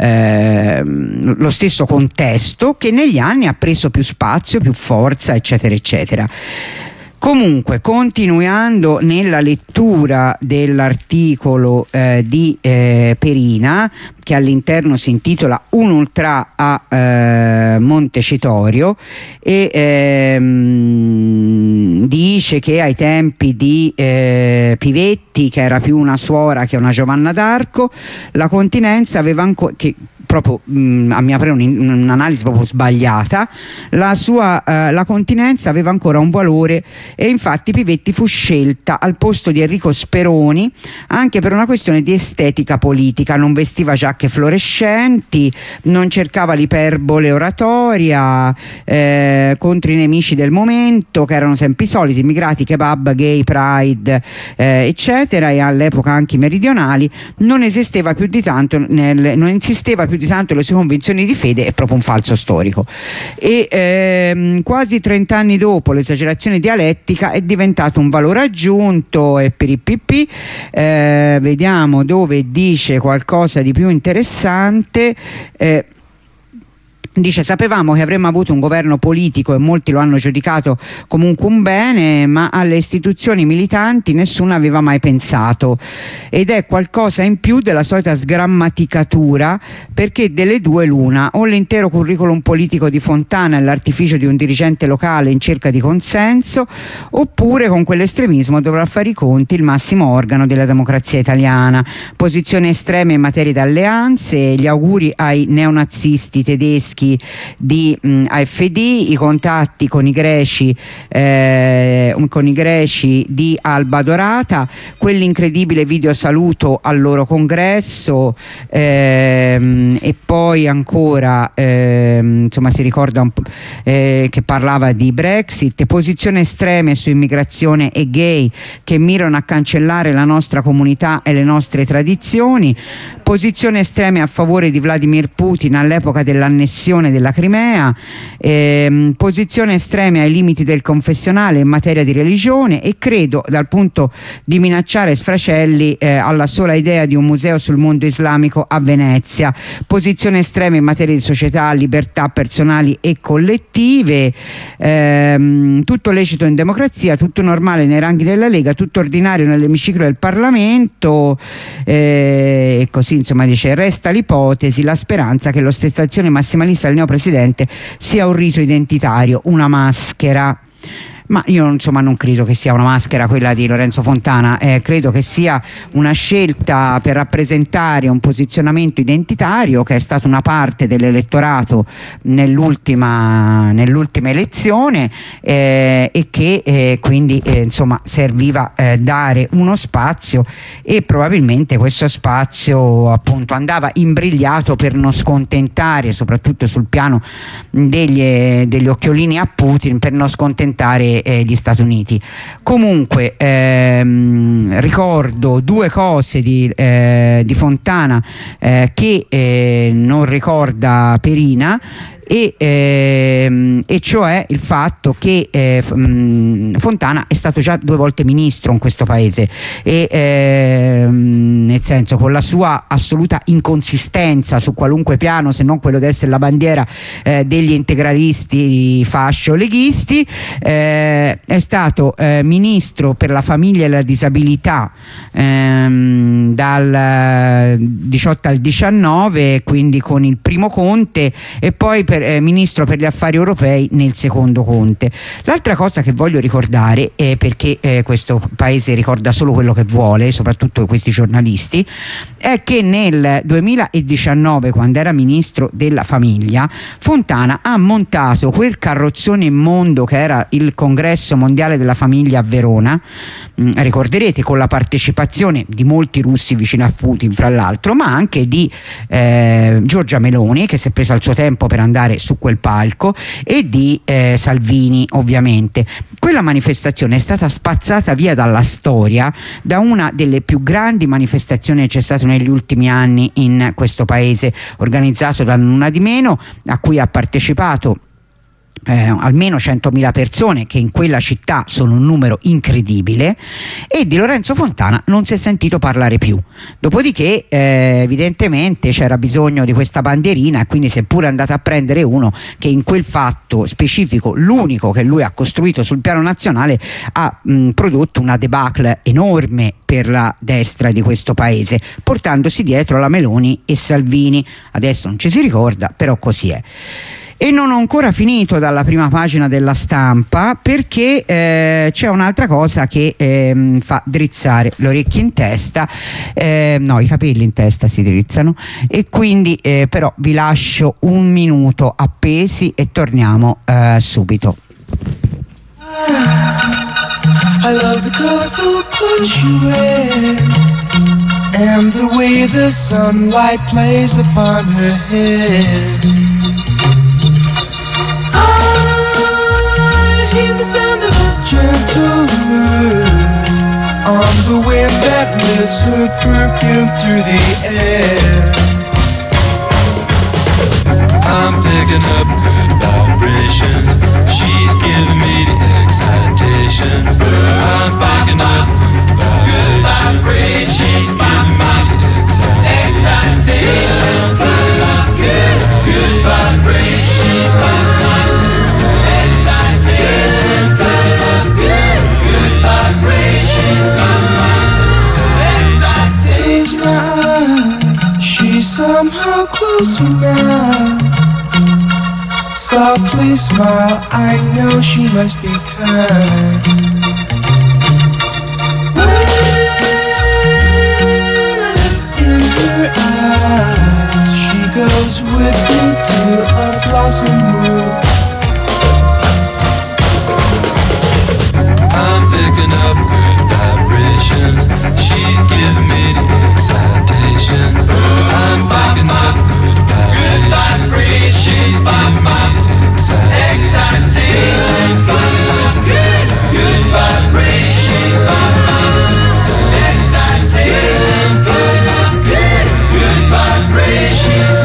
contesto che negli anni ha preso più spazio, più forza, eccetera eccetera. Comunque, continuando nella lettura dell'articolo di Perina, che all'interno si intitola Un ultra a Montecitorio, e dice che ai tempi di Pivetti, che era più una suora che una Giovanna d'Arco, la continenza aveva ancora, proprio a mio parere un'analisi proprio sbagliata, la continenza aveva ancora un valore, e infatti Pivetti fu scelta al posto di Enrico Speroni anche per una questione di estetica politica. Non vestiva giacche fluorescenti, non cercava l'iperbole oratoria contro i nemici del momento, che erano sempre i soliti: immigrati, kebab, gay, pride, eccetera, e all'epoca anche i meridionali. Non insisteva più di tanto le sue convinzioni di fede, è proprio un falso storico. E quasi 30 anni dopo l'esagerazione dialettica è diventato un valore aggiunto, e per i PP vediamo dove dice qualcosa di più interessante. Dice: sapevamo che avremmo avuto un governo politico e molti lo hanno giudicato comunque un bene, ma alle istituzioni militanti nessuno aveva mai pensato, ed è qualcosa in più della solita sgrammaticatura, perché delle due l'una: o l'intero curriculum politico di Fontana è l'artificio di un dirigente locale in cerca di consenso, oppure con quell'estremismo dovrà fare i conti il massimo organo della democrazia italiana. Posizioni estreme in materia di alleanze, gli auguri ai neonazisti tedeschi di AfD, i contatti con i greci di Alba Dorata, quell'incredibile video saluto al loro congresso, e poi ancora insomma si ricorda che parlava di Brexit, posizioni estreme su immigrazione e gay che mirano a cancellare la nostra comunità e le nostre tradizioni, posizioni estreme a favore di Vladimir Putin all'epoca dell'annessione della Crimea, posizioni estreme ai limiti del confessionale in materia di religione, e credo dal punto di minacciare sfracelli alla sola idea di un museo sul mondo islamico a Venezia, posizioni estreme in materia di società, libertà personali e collettive, tutto lecito in democrazia, tutto normale nei ranghi della Lega, tutto ordinario nell'emiciclo del Parlamento, e così insomma dice: resta l'ipotesi, la speranza che l'ostentazione massimalista del neopresidente sia un rito identitario, una maschera. Ma io insomma non credo che sia una maschera quella di Lorenzo Fontana, credo che sia una scelta per rappresentare un posizionamento identitario che è stata una parte dell'elettorato nell'ultima elezione, e che quindi insomma serviva dare uno spazio, e probabilmente questo spazio appunto andava imbrigliato per non scontentare, soprattutto sul piano degli occhiolini a Putin, per non scontentare gli Stati Uniti. Comunque ricordo due cose di Fontana che non ricorda Perina, e cioè il fatto che Fontana è stato già 2 volte ministro in questo paese, e nel senso, con la sua assoluta inconsistenza su qualunque piano, se non quello di essere la bandiera degli integralisti fascio-leghisti, è stato ministro per la famiglia e la disabilità dal 18 al 19, quindi con il primo Conte, e poi ministro per gli affari europei nel secondo Conte. L'altra cosa che voglio ricordare, perché questo paese ricorda solo quello che vuole, soprattutto questi giornalisti, è che nel 2019, quando era ministro della famiglia, Fontana ha montato quel carrozzone immondo che era il Congresso Mondiale della Famiglia a Verona, ricorderete, con la partecipazione di molti russi vicino a Putin, fra l'altro, ma anche di Giorgia Meloni, che si è presa il suo tempo per andare su quel palco, e di Salvini, ovviamente. Quella manifestazione è stata spazzata via dalla storia da una delle più grandi manifestazioni che c'è stata negli ultimi anni in questo paese, organizzato da nulla di meno, a cui ha partecipato almeno 100.000 persone, che in quella città sono un numero incredibile, e di Lorenzo Fontana non si è sentito parlare più. Dopodiché evidentemente c'era bisogno di questa bandierina, e quindi si è pure andato a prendere uno che in quel fatto specifico, l'unico che lui ha costruito sul piano nazionale, ha prodotto una debacle enorme per la destra di questo paese, portandosi dietro la Meloni e Salvini. Adesso non ci si ricorda, però così è. E non ho ancora finito dalla prima pagina della Stampa, perché c'è un'altra cosa che fa drizzare le orecchie in testa, no, i capelli in testa si drizzano, e quindi però vi lascio un minuto appesi e torniamo subito. I love the colorful clothes you wear and the way the sunlight plays upon her hair. Hear the sound of a gentle word on the wind that lifts her perfume through the air. I'm picking up good vibrations. She's giving me the excitations. I'm picking up good vibrations. She's giving me the excitations. Good vibrations. She's giving me she's somehow closer now. Softly smile, I know she must be kind. In her eyes, she goes with me to a blossom room. I'm picking up good vibrations. She's giving me the excitations. I'm picking up good vibrations. She's giving me the excitations. Good vibrations. Excitations. Good vibrations.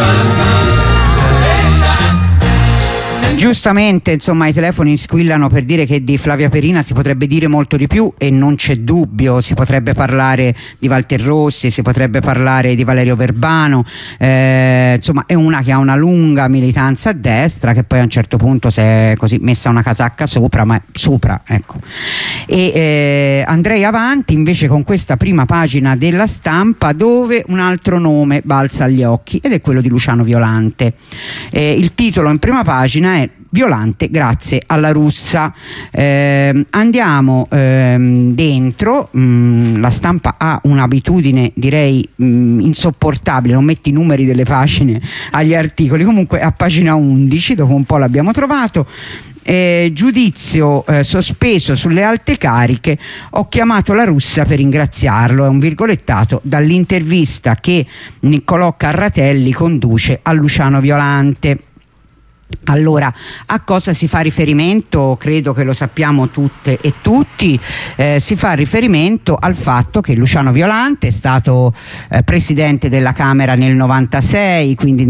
Giustamente, insomma, i telefoni squillano per dire che di Flavia Perina si potrebbe dire molto di più, e non c'è dubbio. Si potrebbe parlare di Walter Rossi, si potrebbe parlare di Valerio Verbano, insomma è una che ha una lunga militanza a destra, che poi a un certo punto si è così messa una casacca sopra, ma sopra, ecco. E andrei avanti invece con questa prima pagina della Stampa, dove un altro nome balza agli occhi, ed è quello di Luciano Violante. Il titolo in prima pagina è Violante grazie alla Russa. Andiamo dentro. La Stampa ha un'abitudine, direi, insopportabile, non mette i numeri delle pagine agli articoli. Comunque a pagina 11, dopo un po' l'abbiamo trovato. Giudizio sospeso sulle alte cariche, ho chiamato la Russa per ringraziarlo. È un virgolettato dall'intervista che Niccolò Carratelli conduce a Luciano Violante. Allora, a cosa si fa riferimento? Credo che lo sappiamo tutte e tutti. Si fa riferimento al fatto che Luciano Violante è stato presidente della Camera nel 96, quindi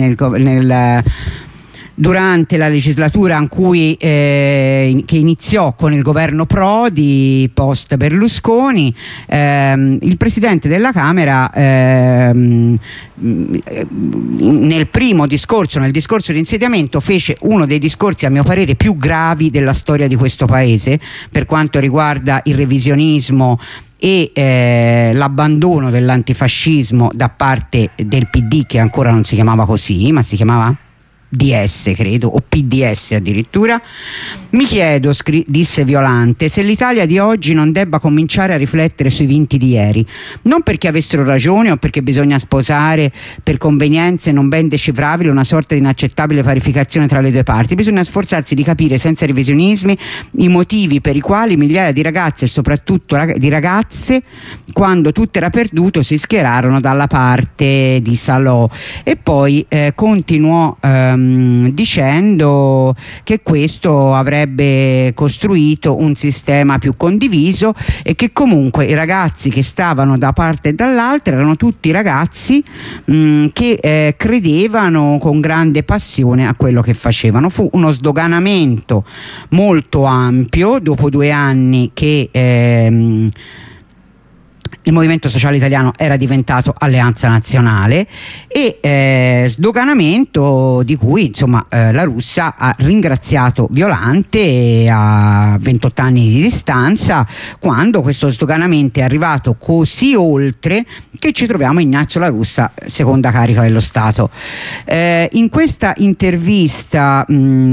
durante la legislatura in cui, che iniziò con il governo Prodi post Berlusconi. Il presidente della Camera nel primo discorso, nel discorso di insediamento, fece uno dei discorsi a mio parere più gravi della storia di questo paese per quanto riguarda il revisionismo e l'abbandono dell'antifascismo da parte del PD, che ancora non si chiamava così, ma si chiamava DS, credo, o PDS addirittura. Mi chiedo, disse Violante, se l'Italia di oggi non debba cominciare a riflettere sui vinti di ieri, non perché avessero ragione o perché bisogna sposare per convenienze non ben decifrabili una sorta di inaccettabile parificazione tra le due parti. Bisogna sforzarsi di capire senza revisionismi i motivi per i quali migliaia di ragazze e soprattutto di ragazze, quando tutto era perduto, si schierarono dalla parte di Salò. E poi continuò dicendo che questo avrebbe costruito un sistema più condiviso e che comunque i ragazzi che stavano da parte e dall'altra erano tutti ragazzi che credevano con grande passione a quello che facevano. Fu uno sdoganamento molto ampio dopo 2 anni che il Movimento Sociale Italiano era diventato Alleanza Nazionale, e sdoganamento di cui insomma La Russa ha ringraziato Violante a 28 anni di distanza, quando questo sdoganamento è arrivato così oltre che ci troviamo Ignazio La Russa, seconda carica dello Stato. In questa intervista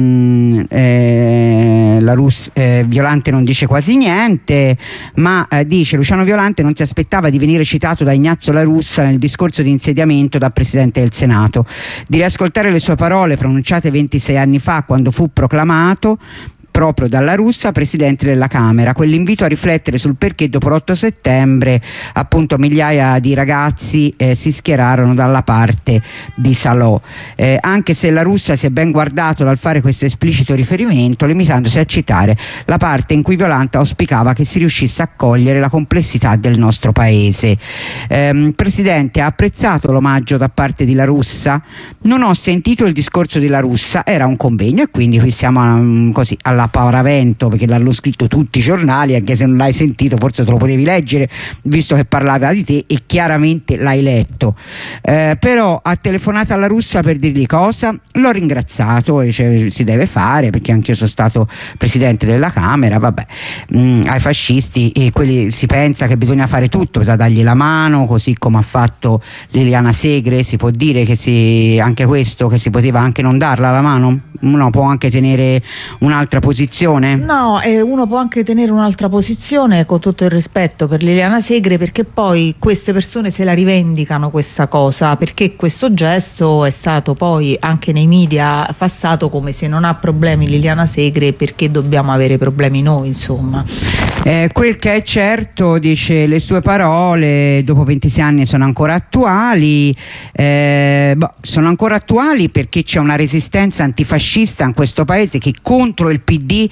Violante non dice quasi niente, ma dice: Luciano Violante non si aspettava di venire citato da Ignazio La Russa nel discorso di insediamento da Presidente del Senato, di riascoltare le sue parole pronunciate 26 anni fa quando fu proclamato proprio dalla Russa presidente della Camera, quell'invito a riflettere sul perché dopo l'8 settembre appunto migliaia di ragazzi si schierarono dalla parte di Salò, anche se La Russa si è ben guardato dal fare questo esplicito riferimento, limitandosi a citare la parte in cui Violante auspicava che si riuscisse a cogliere la complessità del nostro paese. Presidente, ha apprezzato l'omaggio da parte di La Russa? Non ho sentito il discorso di La Russa, era un convegno, e quindi qui siamo così alla paravento, perché l'hanno scritto tutti i giornali, anche se non l'hai sentito forse te lo potevi leggere visto che parlava di te, e chiaramente l'hai letto. Però ha telefonato alla Russa per dirgli cosa? L'ho ringraziato, dice, si deve fare perché anche io sono stato presidente della Camera. Vabbè, ai fascisti quelli si pensa che bisogna fare tutto, bisogna dargli la mano, così come ha fatto Liliana Segre. Si può dire che anche questo, che si poteva anche non darla la mano? Uno può anche tenere un'altra posizione? No, uno può anche tenere un'altra posizione, con tutto il rispetto per Liliana Segre, perché poi queste persone se la rivendicano questa cosa, perché questo gesto è stato poi anche nei media passato come se non ha problemi Liliana Segre, perché dobbiamo avere problemi noi, insomma. Quel che è certo, dice, le sue parole dopo 26 anni sono ancora attuali. Sono ancora attuali perché c'è una resistenza antifascista in questo paese che contro il PD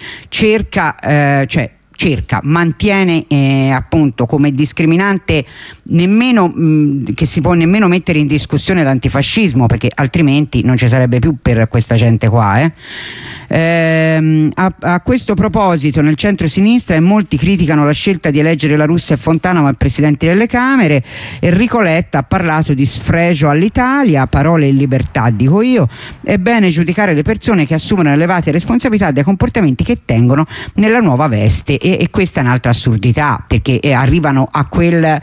mantiene appunto come discriminante nemmeno che si può nemmeno mettere in discussione l'antifascismo, perché altrimenti non ci sarebbe più per questa gente qua. A questo proposito nel centro-sinistra molti criticano la scelta di eleggere La Russa e Fontana come presidenti delle Camere. Enrico Letta ha parlato di sfregio all'Italia, parole in libertà, dico io. È bene giudicare le persone che assumono elevate responsabilità dai comportamenti che tengono nella nuova veste, e questa è un'altra assurdità, perché arrivano a quello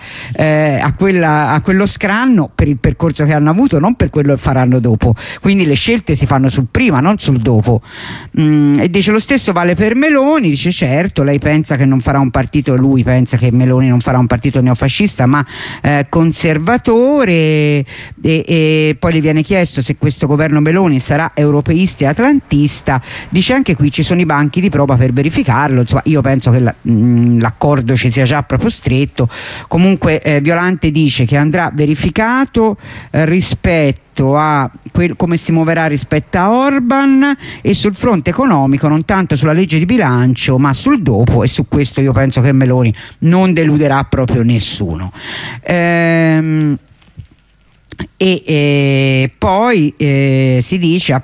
scranno per il percorso che hanno avuto, non per quello che faranno dopo, quindi le scelte si fanno sul prima, non sul dopo. E dice lo stesso vale per Meloni. Dice certo, lei pensa che non farà un partito, lui pensa che Meloni non farà un partito neofascista ma conservatore, e poi gli viene chiesto se questo governo Meloni sarà europeista e atlantista. Dice anche qui ci sono i banchi di prova per verificarlo. Insomma, io penso che l'accordo ci sia già proprio stretto. Comunque Violante dice che andrà verificato rispetto a come si muoverà rispetto a Orban e sul fronte economico, non tanto sulla legge di bilancio ma sul dopo, e su questo io penso che Meloni non deluderà proprio nessuno. Poi si dice a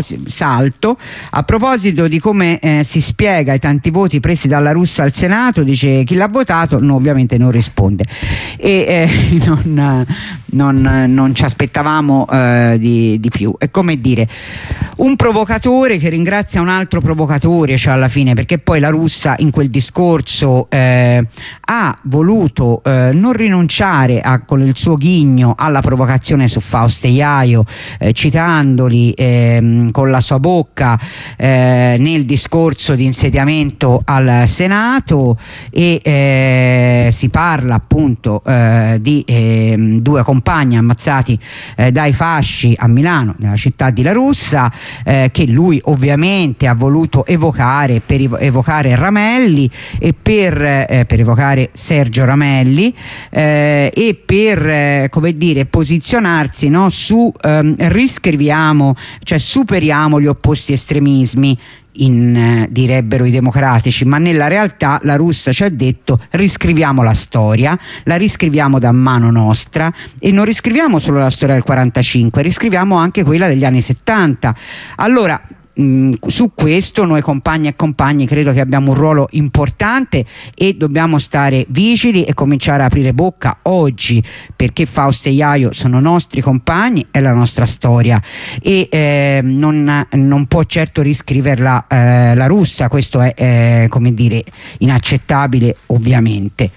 proposito di come si spiega i tanti voti presi dalla Russa al Senato, dice chi l'ha votato ovviamente non risponde e non ci aspettavamo di più. È come dire un provocatore che ringrazia un altro provocatore, cioè alla fine, perché poi la Russa in quel discorso ha voluto non rinunciare con il suo ghigno alla provocazione su Fausto e Iaio, citandoli con la sua bocca nel discorso di insediamento al Senato, e si parla appunto di due compagni ammazzati dai fasci a Milano, nella città di La Russa, che lui ovviamente ha voluto evocare per evocare Ramelli e per evocare Sergio Ramelli e per come dire posizionarsi, no, su riscriviamo, cioè superiamo gli opposti estremismi, direbbero i democratici, ma nella realtà la Russa ci ha detto riscriviamo la storia, la riscriviamo da mano nostra, e non riscriviamo solo la storia del 45, riscriviamo anche quella degli anni 70. Allora su questo noi compagni e compagni credo che abbiamo un ruolo importante e dobbiamo stare vigili e cominciare a aprire bocca oggi, perché Fausto e Iaio sono nostri compagni, è la nostra storia e non può certo riscriverla la Russa. Questo è come dire inaccettabile, ovviamente.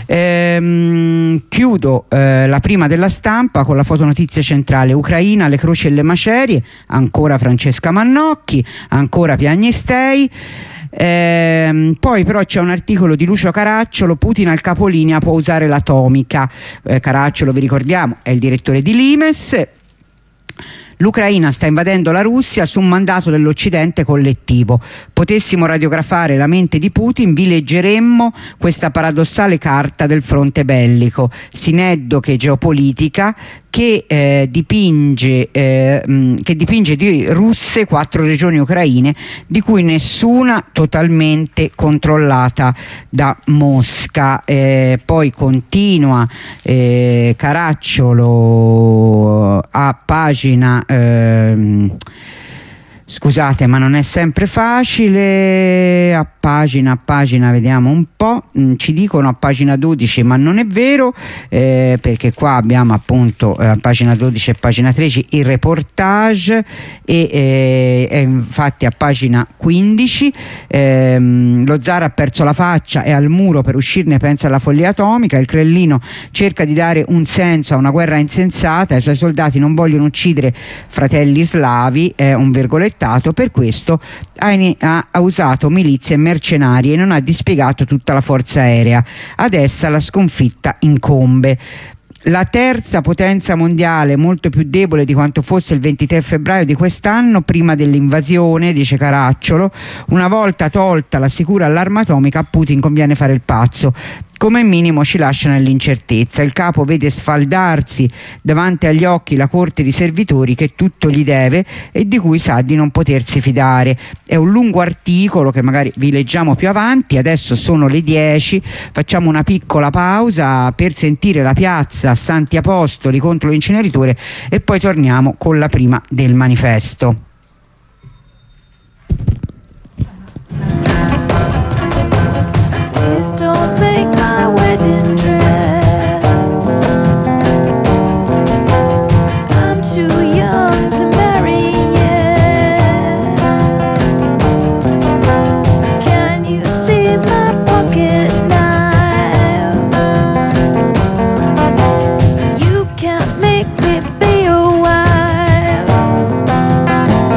Chiudo la prima della Stampa con la fotonotizia centrale: Ucraina, le croci e le macerie, ancora Francesca Mannocchi, ancora Piagnistei. Poi però c'è un articolo di Lucio Caracciolo: Putin al capolinea, può usare l'atomica. Caracciolo, vi ricordiamo, è il direttore di Limes. L'Ucraina sta invadendo la Russia su un mandato dell'Occidente collettivo. Potessimo radiografare la mente di Putin, vi leggeremmo questa paradossale carta del fronte bellico, sineddoche geopolitica, che dipinge di russe 4 regioni ucraine, di cui nessuna totalmente controllata da Mosca. Poi continua Caracciolo a pagina scusate, ma non è sempre facile, a pagina vediamo un po', ci dicono a pagina 12 ma non è vero, perché qua abbiamo appunto a pagina 12 e pagina 13 il reportage e infatti a pagina 15 lo zar ha perso la faccia, è al muro per uscirne, pensa alla follia atomica. Il Crellino cerca di dare un senso a una guerra insensata, i suoi soldati non vogliono uccidere fratelli slavi, è un virgolettato, per questo ha usato milizie e mercenari e non ha dispiegato tutta la forza aerea. Ad essa la sconfitta incombe. La terza potenza mondiale, molto più debole di quanto fosse il 23 febbraio di quest'anno, prima dell'invasione, dice Caracciolo. Una volta tolta la sicura allarma atomica, a Putin conviene fare il pazzo. Come minimo ci lascia nell'incertezza. Il capo vede sfaldarsi davanti agli occhi la corte di servitori che tutto gli deve e di cui sa di non potersi fidare. È un lungo articolo che magari vi leggiamo più avanti. Adesso sono le 10, facciamo una piccola pausa per sentire la piazza Santi Apostoli contro l'inceneritore e poi torniamo con la prima del manifesto. Please don't make my wedding dress. I'm too young to marry yet. Can you see my pocket knife? You can't make me be your wife.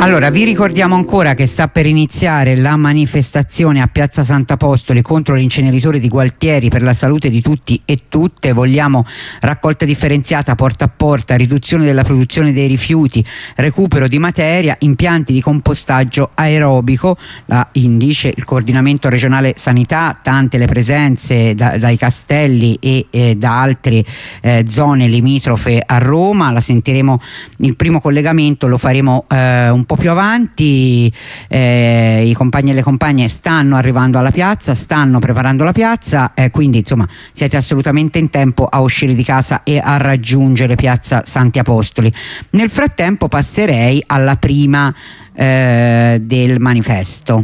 Allora, vi ricordiamo ancora che sta per iniziare la manifestazione a Piazza Sant'Apostoli contro l'inceneritore di Gualtieri per la salute di tutti e tutte. Vogliamo raccolta differenziata porta a porta, riduzione della produzione dei rifiuti, recupero di materia, impianti di compostaggio aerobico. La indice il coordinamento regionale sanità, tante le presenze dai Castelli e da altre zone limitrofe a Roma. La sentiremo, il primo collegamento lo faremo un po' più avanti. I compagni e le compagne stanno arrivando alla piazza, stanno preparando la piazza, quindi insomma siete assolutamente in tempo a uscire di casa e a raggiungere Piazza Santi Apostoli. Nel frattempo passerei alla prima del manifesto.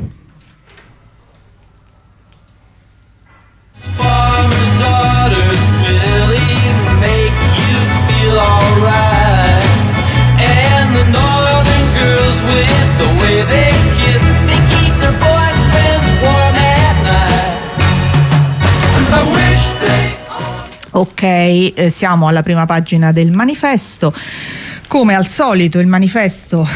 Farmer's daughters really make you feel alright. And the northern girls with the way they kiss, they keep their boyfriends warm at night. I wish they... Ok, siamo alla prima pagina del manifesto. Come al solito il manifesto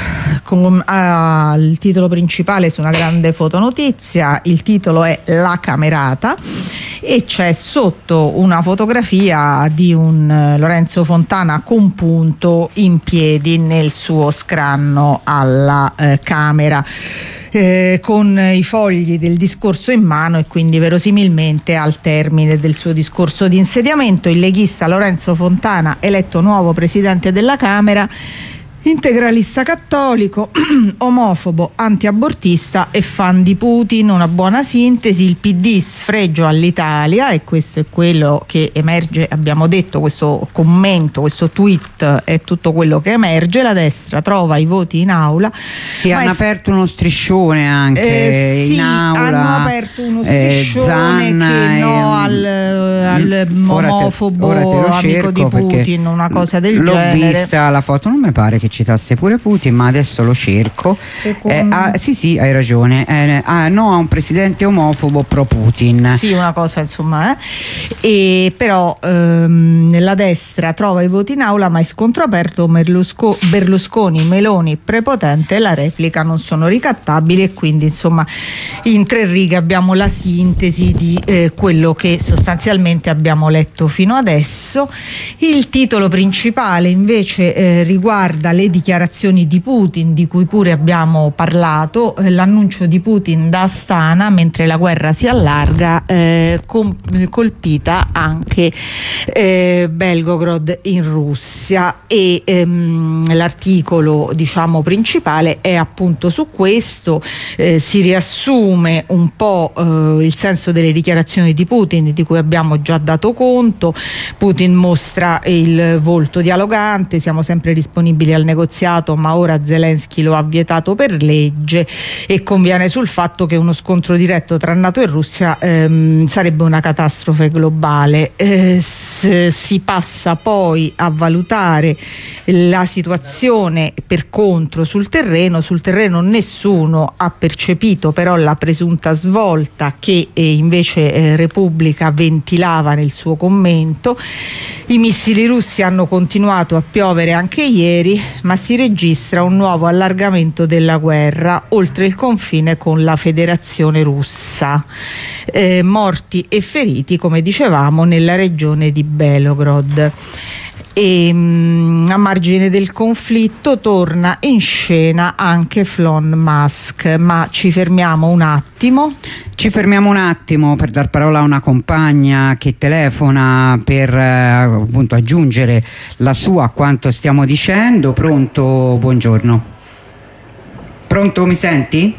ha il titolo principale su una grande fotonotizia, il titolo è La Camerata e c'è sotto una fotografia di un Lorenzo Fontana compunto in piedi nel suo scranno alla Camera. Con i fogli del discorso in mano e quindi verosimilmente al termine del suo discorso di insediamento il leghista Lorenzo Fontana, eletto nuovo presidente della Camera, integralista cattolico, omofobo, antiabortista e fan di Putin. Una buona sintesi, il PD sfregio all'Italia, e questo è quello che emerge, abbiamo detto, questo commento, questo tweet è tutto quello che emerge. La destra trova i voti in aula. Hanno aperto uno striscione anche in aula. Hanno aperto uno striscione che no al omofobo amico di Putin, una cosa del genere. L'ho vista la foto, non mi pare che citasse pure Putin, ma adesso lo cerco. Sì, hai ragione. No a un presidente omofobo pro Putin. Sì, una cosa insomma. E però la destra trova i voti in aula, ma è scontro aperto. Berlusconi, Meloni, prepotente, la replica non sono ricattabili, e quindi insomma in 3 righe abbiamo la sintesi di quello che sostanzialmente abbiamo letto fino adesso. Il titolo principale invece riguarda le dichiarazioni di Putin, di cui pure abbiamo parlato, l'annuncio di Putin da Astana mentre la guerra si allarga, colpita anche Belgorod in Russia, e l'articolo diciamo principale è appunto su questo. Si riassume un po' il senso delle dichiarazioni di Putin, di cui abbiamo già dato conto. Putin mostra il volto dialogante, siamo sempre disponibili al negoziato, ma ora Zelensky lo ha vietato per legge, e conviene sul fatto che uno scontro diretto tra NATO e Russia sarebbe una catastrofe globale. Si passa poi a valutare la situazione per contro sul terreno. Sul terreno nessuno ha percepito però la presunta svolta che invece Repubblica ventilava nel suo commento. I missili russi hanno continuato a piovere anche ieri, ma si registra un nuovo allargamento della guerra oltre il confine con la Federazione Russa. Morti e feriti, come dicevamo, nella regione di Belgorod. E a margine del conflitto torna in scena anche Elon Musk, ma ci fermiamo un attimo. Per dar parola a una compagna che telefona per appunto aggiungere la sua a quanto stiamo dicendo. Pronto? Buongiorno. Pronto, mi senti?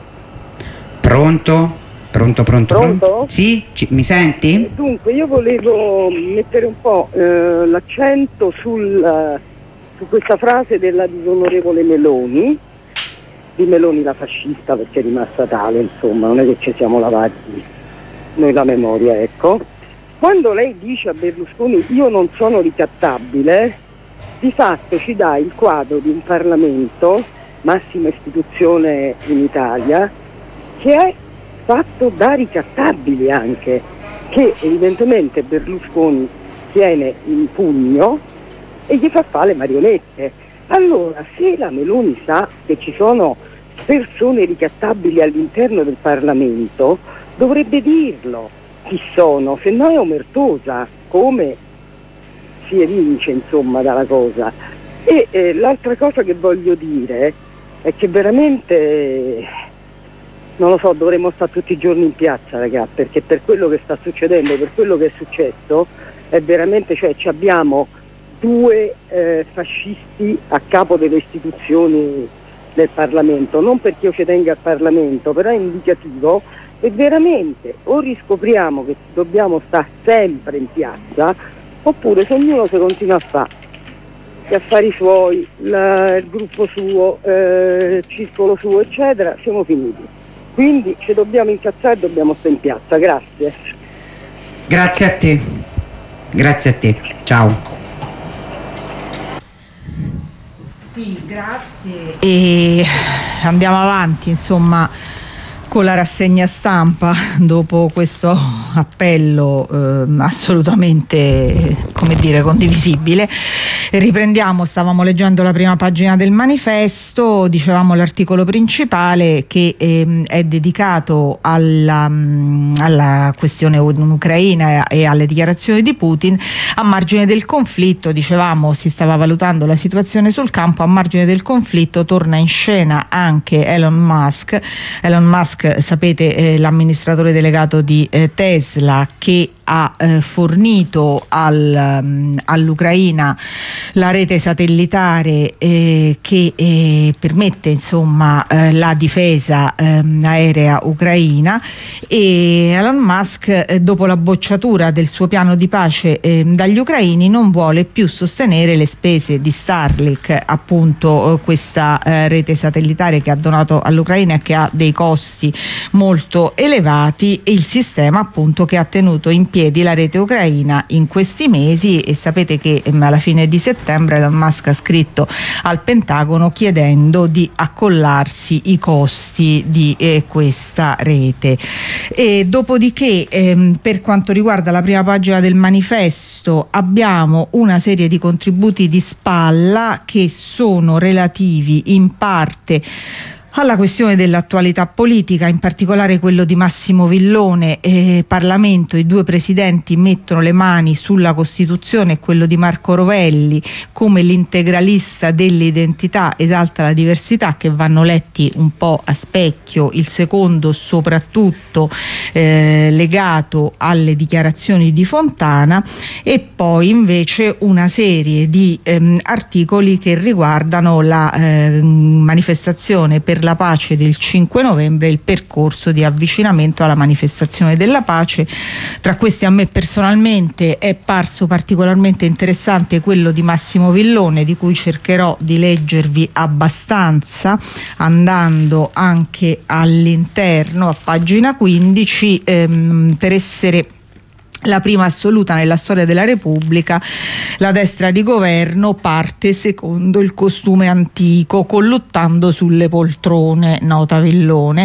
Pronto? Pronto? Sì, mi senti? Dunque, io volevo mettere un po' l'accento su questa frase della disonorevole Meloni, di Meloni la fascista, perché è rimasta tale, insomma, non è che ci siamo lavati noi la memoria, ecco. Quando lei dice a Berlusconi io non sono ricattabile, di fatto ci dà il quadro di un Parlamento, massima istituzione in Italia, che è fatto da ricattabili anche, che evidentemente Berlusconi tiene in pugno e gli fa fare le marionette. Allora, se la Meloni sa che ci sono persone ricattabili all'interno del Parlamento, dovrebbe dirlo chi sono, se no è omertosa, come si evince insomma dalla cosa. E l'altra cosa che voglio dire è che veramente, non lo so, dovremmo stare tutti i giorni in piazza, ragazzi, perché per quello che sta succedendo, per quello che è successo, è veramente, cioè ci abbiamo due fascisti a capo delle istituzioni del Parlamento, non perché io ci tenga al Parlamento, però è indicativo, e veramente o riscopriamo che dobbiamo stare sempre in piazza, oppure se ognuno si continua a fare gli affari suoi, il gruppo suo, il circolo suo, eccetera, siamo finiti. Quindi ci dobbiamo incazzare e dobbiamo stare in piazza. Grazie. Grazie a te. Grazie a te. Ciao. Sì, grazie. E andiamo avanti, insomma, con la rassegna stampa dopo questo appello assolutamente, come dire, condivisibile. E riprendiamo, stavamo leggendo la prima pagina del manifesto, dicevamo l'articolo principale che è dedicato alla questione ucraina e alle dichiarazioni di Putin. A margine del conflitto, dicevamo, si stava valutando la situazione sul campo, a margine del conflitto torna in scena anche Elon Musk. Elon Musk, sapete, l'amministratore delegato di Tesla, che ha fornito all'Ucraina la rete satellitare che permette insomma la difesa aerea ucraina. E Elon Musk, dopo la bocciatura del suo piano di pace dagli ucraini, non vuole più sostenere le spese di Starlink, appunto questa rete satellitare che ha donato all'Ucraina e che ha dei costi molto elevati, e il sistema appunto che ha tenuto in piedi la rete ucraina in questi mesi. E sapete che alla fine di settembre Elon Musk ha scritto al Pentagono chiedendo di accollarsi i costi di questa rete. E dopodiché per quanto riguarda la prima pagina del manifesto abbiamo una serie di contributi di spalla che sono relativi in parte alla questione dell'attualità politica, in particolare quello di Massimo Villone. Parlamento, i due presidenti mettono le mani sulla Costituzione, e quello di Marco Rovelli come l'integralista dell'identità esalta la diversità, che vanno letti un po' a specchio. Il secondo soprattutto legato alle dichiarazioni di Fontana, e poi invece una serie di articoli che riguardano la manifestazione per la pace del 5 novembre, il percorso di avvicinamento alla manifestazione della pace. Tra questi a me personalmente è parso particolarmente interessante quello di Massimo Villone, di cui cercherò di leggervi abbastanza andando anche all'interno a pagina 15 per essere la prima assoluta nella storia della Repubblica. La destra di governo parte secondo il costume antico, colluttando sulle poltrone, nota Villone.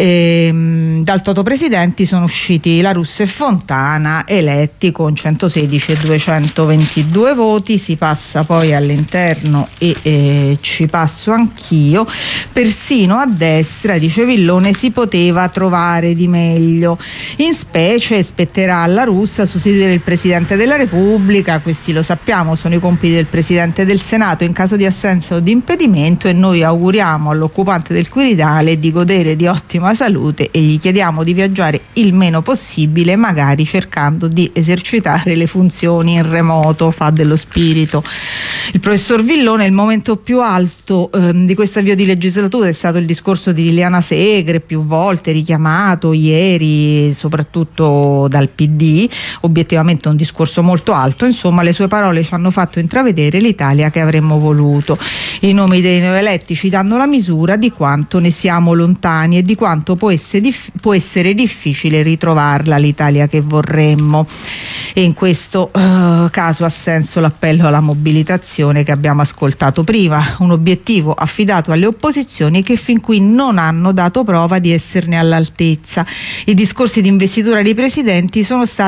Dal Toto Presidenti sono usciti La Russa e Fontana, eletti con 116 e 222 voti. Si passa poi all'interno e ci passo anch'io. Persino a destra, dice Villone, si poteva trovare di meglio. In specie spetterà alla Russa sostituire il Presidente della Repubblica. Questi, lo sappiamo, sono i compiti del Presidente del Senato in caso di assenza o di impedimento, e noi auguriamo all'occupante del Quirinale di godere di ottima salute e gli chiediamo di viaggiare il meno possibile, magari cercando di esercitare le funzioni in remoto. Fa dello spirito il professor Villone. Il momento più alto di questo avvio di legislatura è stato il discorso di Liliana Segre, più volte richiamato ieri soprattutto dal PD. Obiettivamente un discorso molto alto, insomma le sue parole ci hanno fatto intravedere l'Italia che avremmo voluto. I nomi dei neoeletti ci danno la misura di quanto ne siamo lontani e di quanto può essere difficile ritrovarla l'Italia che vorremmo. E in questo caso ha senso l'appello alla mobilitazione che abbiamo ascoltato prima, un obiettivo affidato alle opposizioni che fin qui non hanno dato prova di esserne all'altezza. I discorsi di investitura dei presidenti sono stati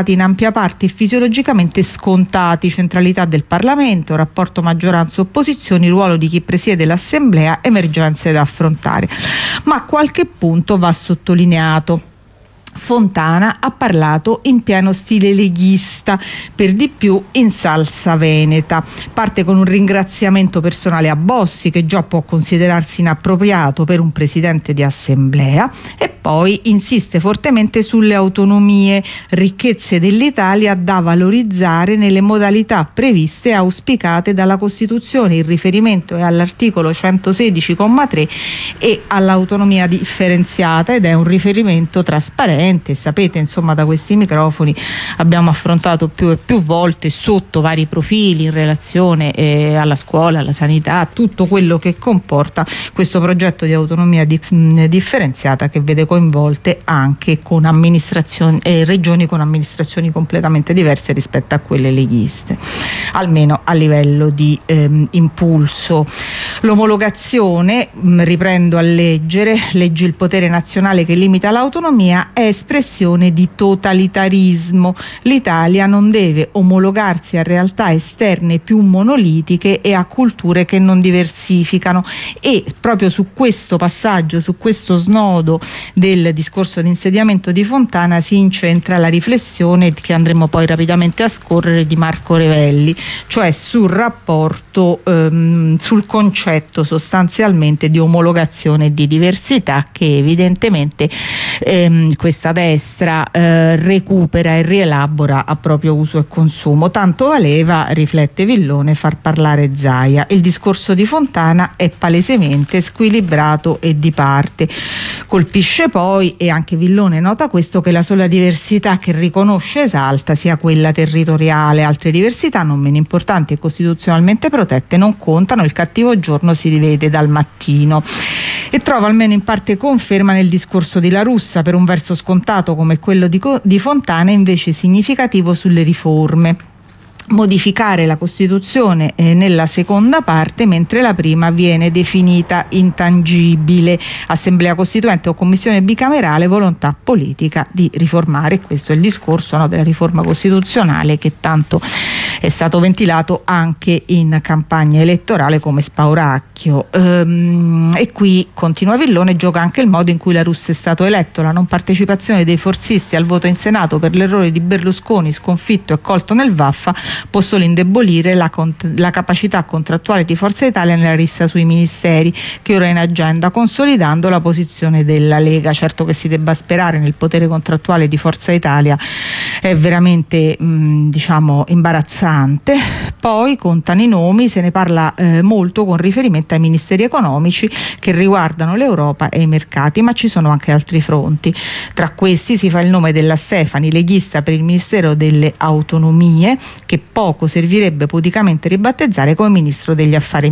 stati in ampia parte e fisiologicamente scontati: centralità del Parlamento, rapporto maggioranza-opposizioni, ruolo di chi presiede l'Assemblea, emergenze da affrontare. Ma qualche punto va sottolineato. Fontana ha parlato in pieno stile leghista, per di più in salsa veneta. Parte con un ringraziamento personale a Bossi, che già può considerarsi inappropriato per un presidente di assemblea, e poi insiste fortemente sulle autonomie, ricchezze dell'Italia da valorizzare nelle modalità previste e auspicate dalla Costituzione. Il riferimento è all'articolo 116,3 e all'autonomia differenziata, ed è un riferimento trasparente. Sapete, insomma, da questi microfoni abbiamo affrontato più e più volte sotto vari profili in relazione alla scuola, alla sanità, tutto quello che comporta questo progetto di autonomia differenziata, che vede coinvolte anche con regioni con amministrazioni completamente diverse rispetto a quelle leghiste, almeno a livello di impulso. L'omologazione, riprendo a leggere, leggi il potere nazionale che limita l'autonomia, è espressione di totalitarismo. L'Italia non deve omologarsi a realtà esterne più monolitiche e a culture che non diversificano. E proprio su questo passaggio, su questo snodo del discorso di insediamento di Fontana si incentra la riflessione che andremo poi rapidamente a scorrere di Marco Revelli, cioè sul rapporto, sul concetto sostanzialmente di omologazione e di diversità che evidentemente questa destra recupera e rielabora a proprio uso e consumo. Tanto valeva, riflette Villone, far parlare Zaia. Il discorso di Fontana è palesemente squilibrato e di parte. Colpisce poi, e anche Villone nota questo, che la sola diversità che riconosce esalta sia quella territoriale. Altre diversità non meno importanti e costituzionalmente protette non contano, il cattivo giorno si rivede dal mattino. E trova almeno in parte conferma nel discorso di La Russa, per un verso scontato come quello di Fontana, invece significativo sulle riforme. Modificare la Costituzione nella seconda parte, mentre la prima viene definita intangibile. Assemblea Costituente o Commissione bicamerale, volontà politica di riformare. Questo è il discorso, della riforma costituzionale che tanto è stato ventilato anche in campagna elettorale come spauracchio. E qui, continua Villone, gioca anche il modo in cui La Russa è stato eletto. La non partecipazione dei forzisti al voto in Senato per l'errore di Berlusconi, sconfitto e colto nel vaffa, può solo indebolire la capacità contrattuale di Forza Italia nella rissa sui ministeri, che ora è in agenda, consolidando la posizione della Lega. Certo che si debba sperare nel potere contrattuale di Forza Italia è veramente imbarazzante. Poi contano i nomi, se ne parla molto con riferimento ai ministeri economici che riguardano l'Europa e i mercati, ma ci sono anche altri fronti. Tra questi si fa il nome della Stefani, leghista, per il Ministero delle Autonomie, che poco servirebbe pudicamente ribattezzare come Ministro degli Affari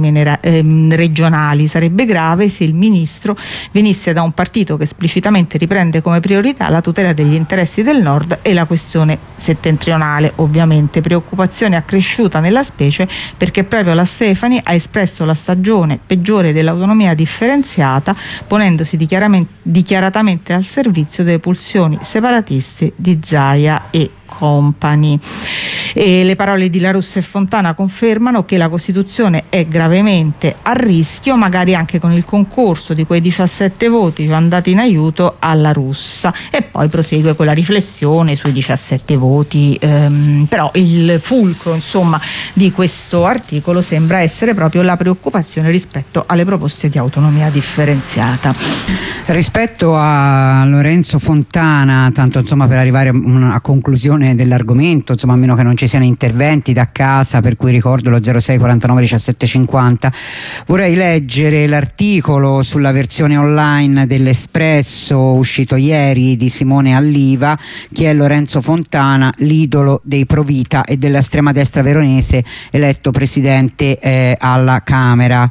regionali. Sarebbe grave se il ministro venisse da un partito che esplicitamente riprende come priorità la tutela degli interessi del Nord e la questione settentrionale. Ovviamente preoccupazione accresciuta nella specie perché proprio la Stefani ha espresso la stagione peggiore dell'autonomia differenziata, ponendosi dichiaratamente al servizio delle pulsioni separatiste di Zaia e company. E le parole di La Russa e Fontana confermano che la Costituzione è gravemente a rischio, magari anche con il concorso di quei 17 voti già andati in aiuto alla Russa. E poi prosegue con la riflessione sui 17 voti, però il fulcro di questo articolo sembra essere proprio la preoccupazione rispetto alle proposte di autonomia differenziata. Rispetto a Lorenzo Fontana, tanto per arrivare a conclusione dell'argomento, a meno che non ci siano interventi da casa, per cui ricordo lo 06 49 17 50, vorrei leggere l'articolo sulla versione online dell'Espresso uscito ieri di Simone Alliva, che è Lorenzo Fontana, l'idolo dei Provita e dell'estrema destra veronese, eletto presidente alla Camera,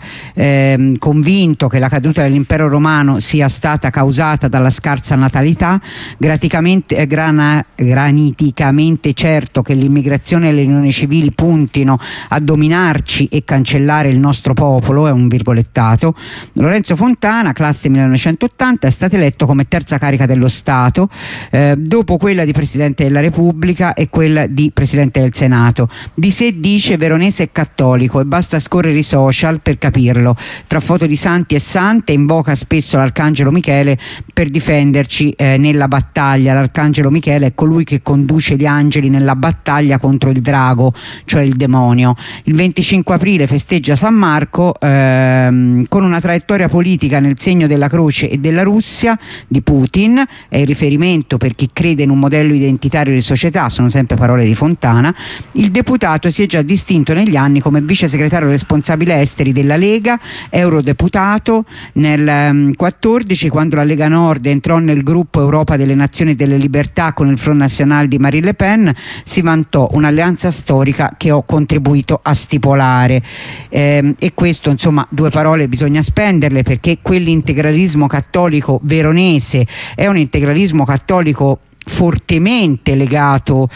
convinto che la caduta dell'impero romano sia stata causata dalla scarsa natalità, graniticamente certo che l'immigrazione l'immigrazione e le unioni civili puntino a dominarci e cancellare il nostro popolo, è un virgolettato. Lorenzo Fontana, classe 1980, è stato eletto come terza carica dello Stato, dopo quella di Presidente della Repubblica e quella di Presidente del Senato. Di sé dice veronese e cattolico, e basta scorrere i social per capirlo. Tra foto di santi e sante invoca spesso l'Arcangelo Michele per difenderci nella battaglia. L'Arcangelo Michele è colui che conduce gli angeli nella battaglia contro il drago, cioè il demonio. Il 25 aprile festeggia San Marco con una traiettoria politica nel segno della croce e della Russia di Putin. È il riferimento per chi crede in un modello identitario di società, sono sempre parole di Fontana. Il deputato si è già distinto negli anni come vice segretario responsabile esteri della Lega, eurodeputato nel 14, quando la Lega Nord entrò nel gruppo Europa delle Nazioni e delle Libertà con il Front National di Marine Le Pen, si vantò un'alleanza storica che ho contribuito a stipolare, e questo, insomma, due parole bisogna spenderle, perché quell'integralismo cattolico veronese è un integralismo cattolico fortemente legato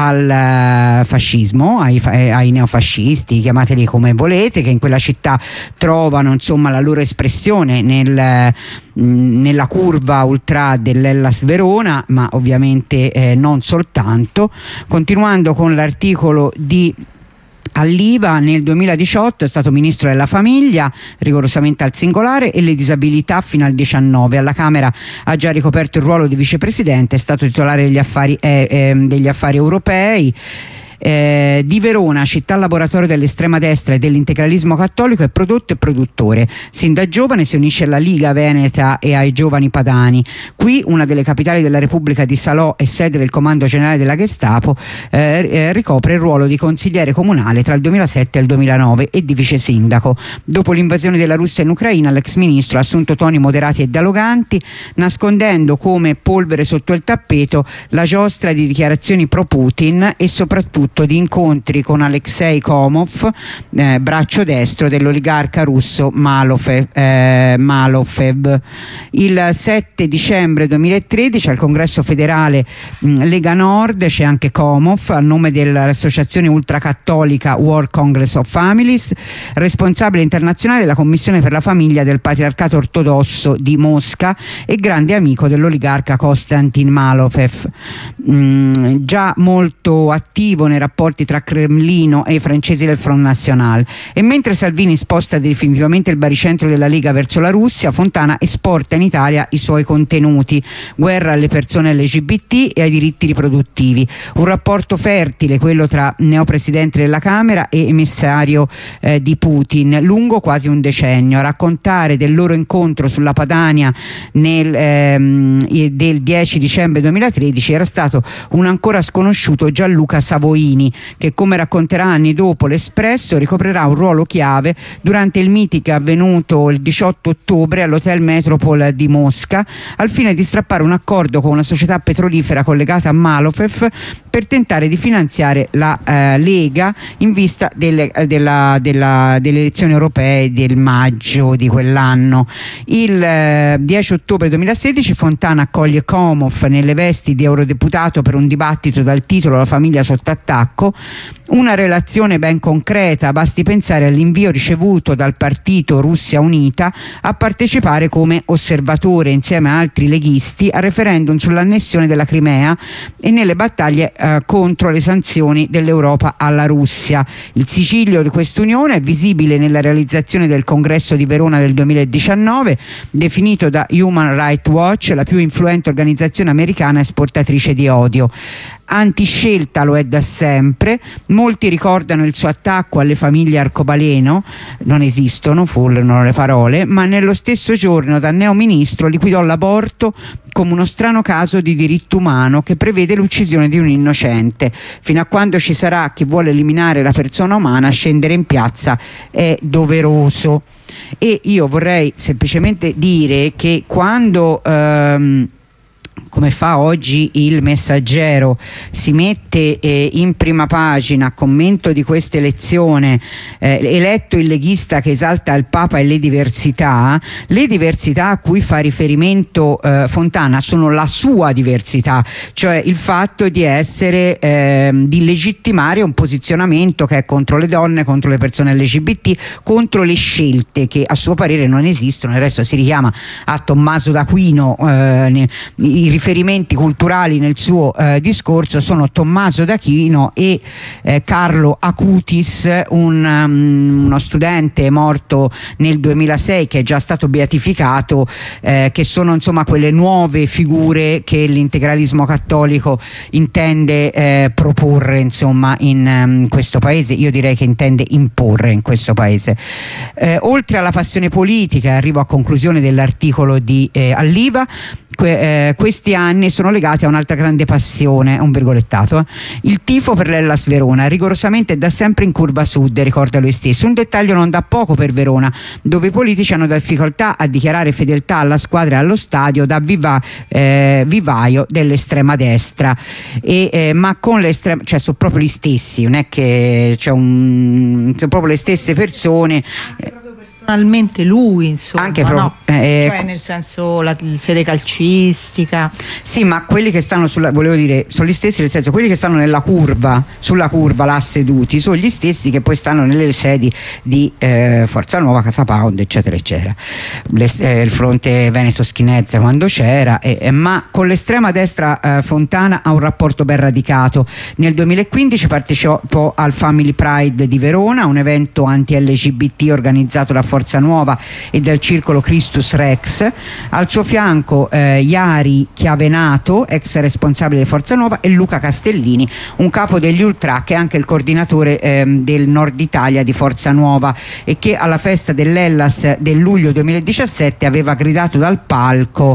al fascismo, ai neofascisti, chiamateli come volete, che in quella città trovano, insomma, la loro espressione nella curva ultra dell'Hellas Verona, ma ovviamente non soltanto. Continuando con l'articolo di Alliva, nel 2018 è stato ministro della famiglia, rigorosamente al singolare, e le disabilità fino al 19. Alla Camera ha già ricoperto il ruolo di vicepresidente, è stato titolare degli affari europei. Di Verona, città laboratorio dell'estrema destra e dell'integralismo cattolico, è prodotto e produttore. Sin da giovane si unisce alla Liga Veneta e ai Giovani Padani. Qui, una delle capitali della Repubblica di Salò e sede del comando generale della Gestapo, ricopre il ruolo di consigliere comunale tra il 2007 e il 2009 e di vice sindaco. Dopo l'invasione della Russia in Ucraina, l'ex ministro ha assunto toni moderati e dialoganti, nascondendo come polvere sotto il tappeto la giostra di dichiarazioni pro Putin e soprattutto di incontri con Alexei Komov, braccio destro dell'oligarca russo Malofe. Il 7 dicembre 2013 al congresso federale Lega Nord c'è anche Komov, a nome dell'associazione ultracattolica World Congress of Families, responsabile internazionale della Commissione per la famiglia del Patriarcato Ortodosso di Mosca e grande amico dell'oligarca Konstantin Malofev. Già molto attivo nei rapporti tra Cremlino e i francesi del Front National. E mentre Salvini sposta definitivamente il baricentro della Lega verso la Russia, Fontana esporta in Italia i suoi contenuti: guerra alle persone LGBT e ai diritti riproduttivi. Un rapporto fertile, quello tra neopresidente della Camera e emissario di Putin, lungo quasi un decennio. A raccontare del loro incontro sulla Padania del 10 dicembre 2013 era stato un ancora sconosciuto Gianluca Savoini, che, come racconterà anni dopo l'Espresso, ricoprirà un ruolo chiave durante il meeting avvenuto il 18 ottobre all'Hotel Metropol di Mosca, al fine di strappare un accordo con una società petrolifera collegata a Malofev per tentare di finanziare la Lega in vista delle elezioni europee del maggio di quell'anno. Il 10 ottobre 2016 Fontana accoglie Komov nelle vesti di eurodeputato per un dibattito dal titolo "La famiglia sotto attacco", una relazione ben concreta, basti pensare all'invio ricevuto dal partito Russia Unita a partecipare come osservatore insieme a altri leghisti al referendum sull'annessione della Crimea e nelle battaglie contro le sanzioni dell'Europa alla Russia. Il sigillo di quest'unione è visibile nella realizzazione del congresso di Verona del 2019, definito da Human Rights Watch la più influente organizzazione americana esportatrice di odio. Antiscelta lo è da sempre, molti ricordano il suo attacco alle famiglie arcobaleno, non esistono, furono le parole, ma nello stesso giorno da neoministro liquidò l'aborto come uno strano caso di diritto umano che prevede l'uccisione di un innocente. Fino a quando ci sarà chi vuole eliminare la persona umana, scendere in piazza è doveroso. E io vorrei semplicemente dire che quando come fa oggi il Messaggero, si mette in prima pagina a commento di questa elezione, eletto il leghista che esalta il Papa e le diversità a cui fa riferimento Fontana sono la sua diversità, cioè il fatto di essere di legittimare un posizionamento che è contro le donne, contro le persone LGBT, contro le scelte che a suo parere non esistono. Il resto si richiama a Tommaso d'Aquino, i riferimenti culturali nel suo discorso sono Tommaso d'Aquino e Carlo Acutis, uno studente morto nel 2006 che è già stato beatificato, che sono insomma quelle nuove figure che l'integralismo cattolico intende proporre insomma in questo paese. Io direi che intende imporre in questo paese. Oltre alla passione politica, arrivo a conclusione dell'articolo di Alliva, questi anni sono legati a un'altra grande passione, un virgolettato, il tifo per l'Hellas Verona, rigorosamente da sempre in curva sud, ricorda lui stesso, un dettaglio non da poco per Verona, dove i politici hanno difficoltà a dichiarare fedeltà alla squadra e allo stadio da vivaio dell'estrema destra, ma con l'estrema, cioè sono proprio gli stessi, non è che sono proprio le stesse persone. Personalmente lui, insomma, anche cioè nel senso la fede calcistica. Sì, ma quelli che stanno volevo dire, sono gli stessi, nel senso, quelli che stanno sulla curva là seduti sono gli stessi che poi stanno nelle sedi di Forza Nuova, Casa Pound, eccetera eccetera, il fronte Veneto Schinezza quando c'era, ma con l'estrema destra Fontana ha un rapporto ben radicato. Nel 2015 partecipò al Family Pride di Verona, un evento anti-LGBT organizzato da Forza Nuova e dal circolo Christus Rex. Al suo fianco Iari Chiavenato, ex responsabile di Forza Nuova, e Luca Castellini, un capo degli Ultra che è anche il coordinatore del Nord Italia di Forza Nuova e che alla festa dell'Hellas del luglio 2017 aveva gridato dal palco,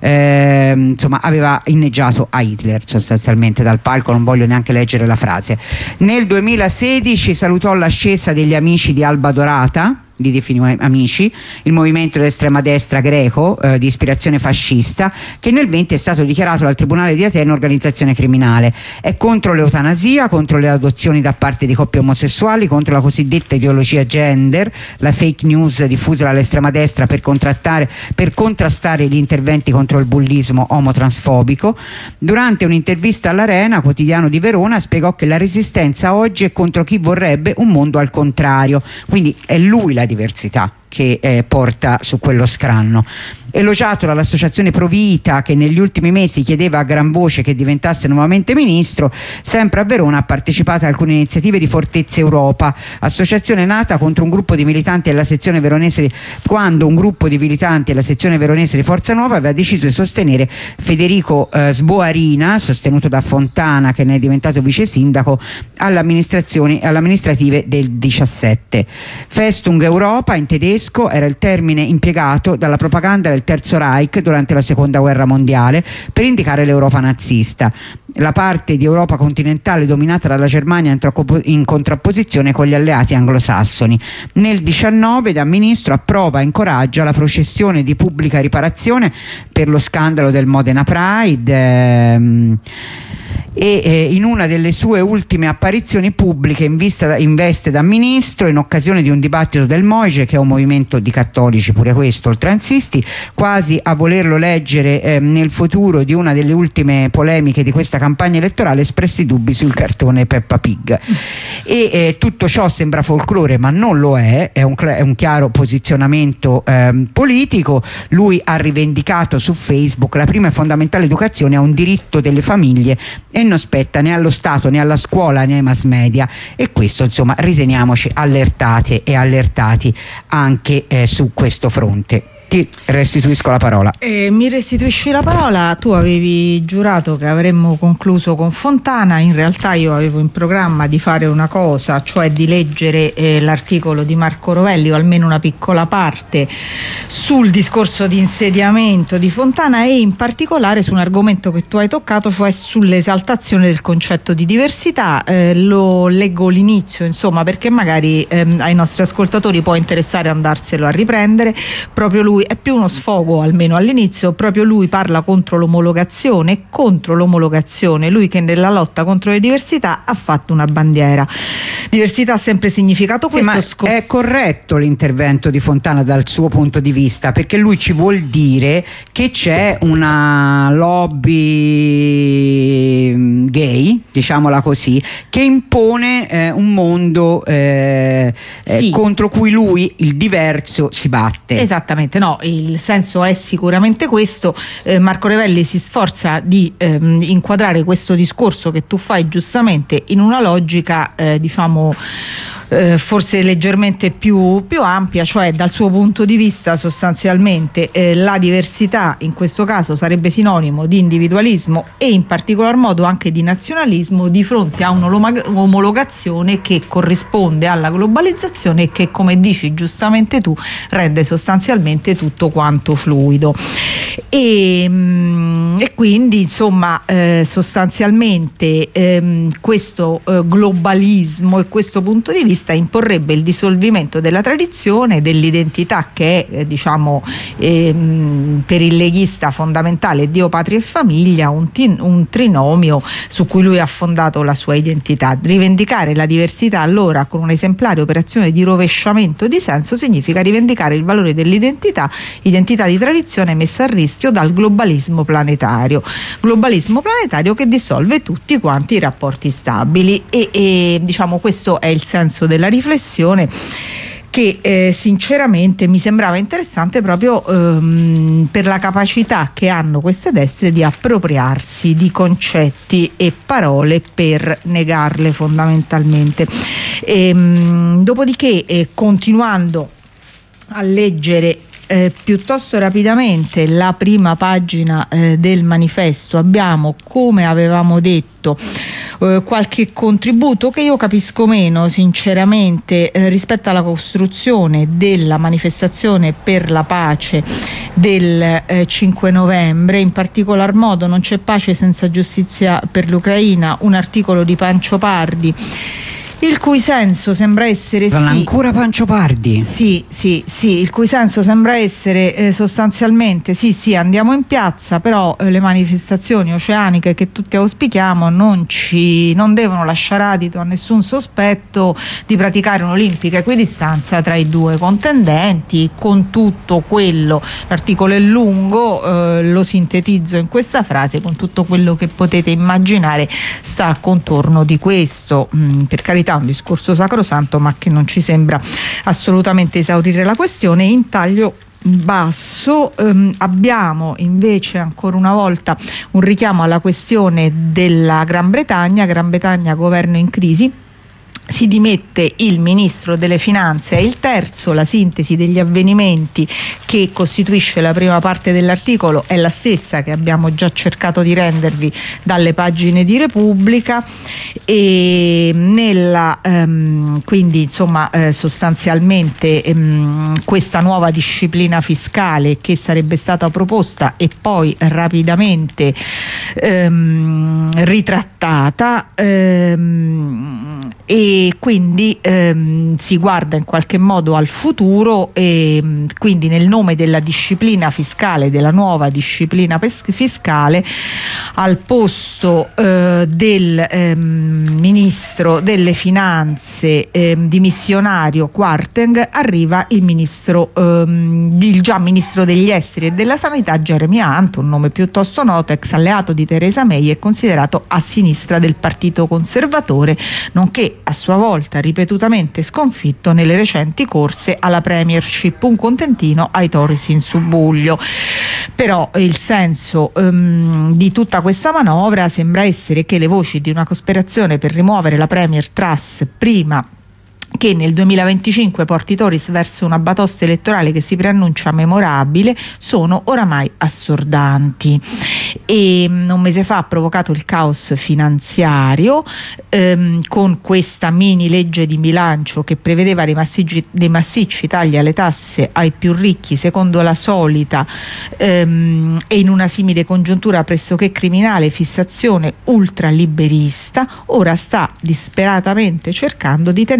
insomma aveva inneggiato a Hitler sostanzialmente dal palco, non voglio neanche leggere la frase. Nel 2016 salutò l'ascesa degli amici di Alba Dorata, li definivo amici, il movimento dell'estrema destra greco di ispirazione fascista, che nel 20 è stato dichiarato dal Tribunale di Atene organizzazione criminale. È contro l'eutanasia, contro le adozioni da parte di coppie omosessuali, contro la cosiddetta ideologia gender, la fake news diffusa dall'estrema destra per contrastare gli interventi contro il bullismo omotransfobico. Durante un'intervista all'Arena, quotidiano di Verona, spiegò che la resistenza oggi è contro chi vorrebbe un mondo al contrario, quindi è lui la diversità che porta su quello scranno. Elogiato dall'associazione Provita, che negli ultimi mesi chiedeva a gran voce che diventasse nuovamente ministro, sempre a Verona ha partecipato a alcune iniziative di Fortezza Europa, associazione nata contro un gruppo di militanti della sezione veronese, quando un gruppo di militanti della sezione veronese di Forza Nuova aveva deciso di sostenere Federico Sboarina, sostenuto da Fontana che ne è diventato vice sindaco, alle amministrative del 17. Festung Europa in tedesco era il termine impiegato dalla propaganda del Terzo Reich durante la Seconda Guerra Mondiale per indicare l'Europa nazista, la parte di Europa continentale dominata dalla Germania in contrapposizione con gli alleati anglosassoni. Nel 19 da ministro approva e incoraggia la processione di pubblica riparazione per lo scandalo del Modena Pride, e in una delle sue ultime apparizioni pubbliche in veste da ministro, in occasione di un dibattito del Moige, che è un movimento di cattolici pure questo, oltranzisti, quasi a volerlo leggere nel futuro di una delle ultime polemiche di questa campagna elettorale, espressi dubbi sul cartone Peppa Pig. E tutto ciò sembra folklore, ma non lo è un chiaro posizionamento politico. Lui ha rivendicato su Facebook: la prima e fondamentale educazione è un diritto delle famiglie e non spetta né allo Stato né alla scuola né ai mass media, e questo insomma riteniamoci allertate e allertati anche su questo fronte. Ti restituisco la parola. Mi restituisci la parola. Tu avevi giurato che avremmo concluso con Fontana, in realtà io avevo in programma di fare una cosa, cioè di leggere l'articolo di Marco Rovelli, o almeno una piccola parte, sul discorso di insediamento di Fontana e in particolare su un argomento che tu hai toccato, cioè sull'esaltazione del concetto di diversità. Lo leggo l'inizio, insomma, perché magari ai nostri ascoltatori può interessare andarselo a riprendere. Proprio lui è più uno sfogo, almeno all'inizio. Proprio lui parla contro l'omologazione, lui che nella lotta contro le diversità ha fatto una bandiera. Diversità ha sempre significato questo. Ma è corretto l'intervento di Fontana dal suo punto di vista, perché lui ci vuol dire che c'è una lobby gay, diciamola così, che impone un mondo contro cui lui, il diverso, si batte. Esattamente, no, il senso è sicuramente questo. Marco Revelli si sforza di inquadrare questo discorso che tu fai giustamente in una logica forse leggermente più ampia, cioè dal suo punto di vista sostanzialmente la diversità in questo caso sarebbe sinonimo di individualismo e in particolar modo anche di nazionalismo di fronte a un'omologazione che corrisponde alla globalizzazione e che, come dici giustamente tu, rende sostanzialmente tutto quanto fluido. E quindi insomma sostanzialmente questo globalismo e questo punto di vista imporrebbe il dissolvimento della tradizione, dell'identità che è per il leghista fondamentale Dio, patria e famiglia, un trinomio su cui lui ha fondato la sua identità. Rivendicare la diversità allora con un'esemplare operazione di rovesciamento di senso significa rivendicare il valore dell'identità di tradizione messa a rischio dal globalismo planetario che dissolve tutti quanti i rapporti stabili e questo è il senso della riflessione che sinceramente mi sembrava interessante proprio per la capacità che hanno queste destre di appropriarsi di concetti e parole per negarle fondamentalmente. Dopodiché continuando a leggere piuttosto rapidamente la prima pagina del manifesto, abbiamo, come avevamo detto, qualche contributo che io capisco meno sinceramente rispetto alla costruzione della manifestazione per la pace del 5 novembre. In particolar modo Non c'è pace senza giustizia per l'Ucraina, un articolo di Pancio Pardi, il cui senso sembra essere ancora Pancio Pardi. Sì, il cui senso sembra essere sostanzialmente sì, andiamo in piazza, però le manifestazioni oceaniche che tutti auspichiamo non devono lasciare adito a nessun sospetto di praticare un'olimpica equidistanza tra i due contendenti, con tutto quello, l'articolo è lungo, lo sintetizzo in questa frase, con tutto quello che potete immaginare sta a contorno di questo. Per carità, un discorso sacrosanto, ma che non ci sembra assolutamente esaurire la questione. In taglio basso abbiamo invece ancora una volta un richiamo alla questione della Gran Bretagna, governo in crisi. Si dimette il ministro delle finanze. È il terzo, la sintesi degli avvenimenti che costituisce la prima parte dell'articolo è la stessa che abbiamo già cercato di rendervi dalle pagine di Repubblica e quindi insomma sostanzialmente questa nuova disciplina fiscale che sarebbe stata proposta e poi rapidamente ritrattata e quindi si guarda in qualche modo al futuro e quindi nel nome della disciplina fiscale, della nuova disciplina fiscale, al posto del ministro delle finanze dimissionario Kwarteng arriva il già ministro degli esteri e della sanità Jeremy Hunt, un nome piuttosto noto, ex alleato di Theresa May e considerato a sinistra del Partito Conservatore, nonché a sua volta ripetutamente sconfitto nelle recenti corse alla premiership, un contentino ai Tories in subbuglio. Però il senso di tutta questa manovra sembra essere che le voci di una cospirazione per rimuovere la premier Truss prima che nel 2025 porti i Tories verso una batosta elettorale che si preannuncia memorabile sono oramai assordanti. E un mese fa ha provocato il caos finanziario con questa mini legge di bilancio che prevedeva dei massicci tagli alle tasse ai più ricchi secondo la solita e in una simile congiuntura pressoché criminale fissazione ultraliberista. Ora sta disperatamente cercando di tenersi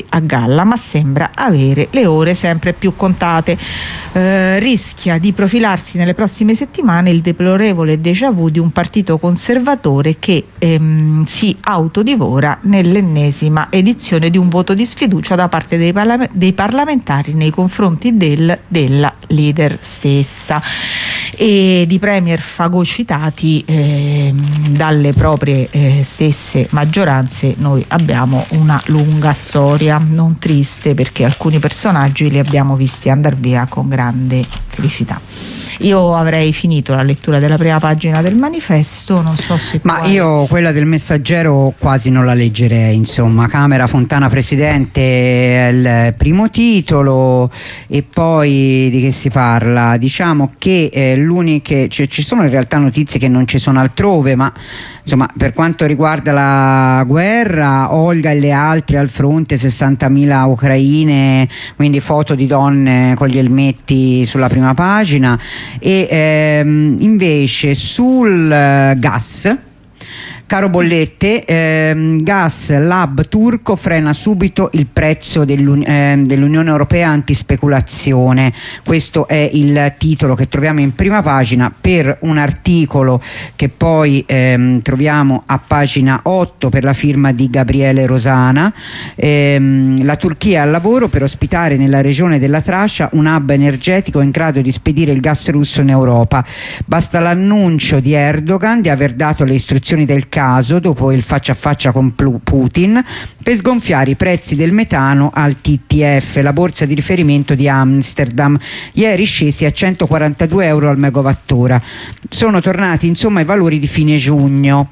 a galla, ma sembra avere le ore sempre più contate. Rischia di profilarsi nelle prossime settimane il deplorevole déjà vu di un partito conservatore che si autodivora nell'ennesima edizione di un voto di sfiducia da parte dei parlamentari nei confronti della leader stessa, e di premier fagocitati dalle proprie stesse maggioranze noi abbiamo una lunga storia, non triste, perché alcuni personaggi li abbiamo visti andare via con grande felicità. Io avrei finito la lettura della prima pagina del manifesto, non so se io quella del Messaggero quasi non la leggerei, insomma. Camera, Fontana presidente è il primo titolo, e poi di che si parla? Diciamo che ci sono in realtà notizie che non ci sono altrove, ma insomma, per quanto riguarda la guerra, Olga e le altre al fronte, 60.000 ucraine, quindi foto di donne con gli elmetti sulla prima pagina. E invece sul gas, caro bollette, gas, l'hub turco frena subito il prezzo dell'Unione Europea antispeculazione. Questo è il titolo che troviamo in prima pagina per un articolo che poi troviamo a pagina 8 per la firma di Gabriele Rosana. La Turchia è al lavoro per ospitare nella regione della Tracia un hub energetico in grado di spedire il gas russo in Europa. Basta l'annuncio di Erdogan di aver dato le istruzioni del caso dopo il faccia a faccia con Putin per sgonfiare i prezzi del metano al TTF, la borsa di riferimento di Amsterdam, ieri scesi a 142 euro al megawattora. Sono tornati insomma i valori di fine giugno.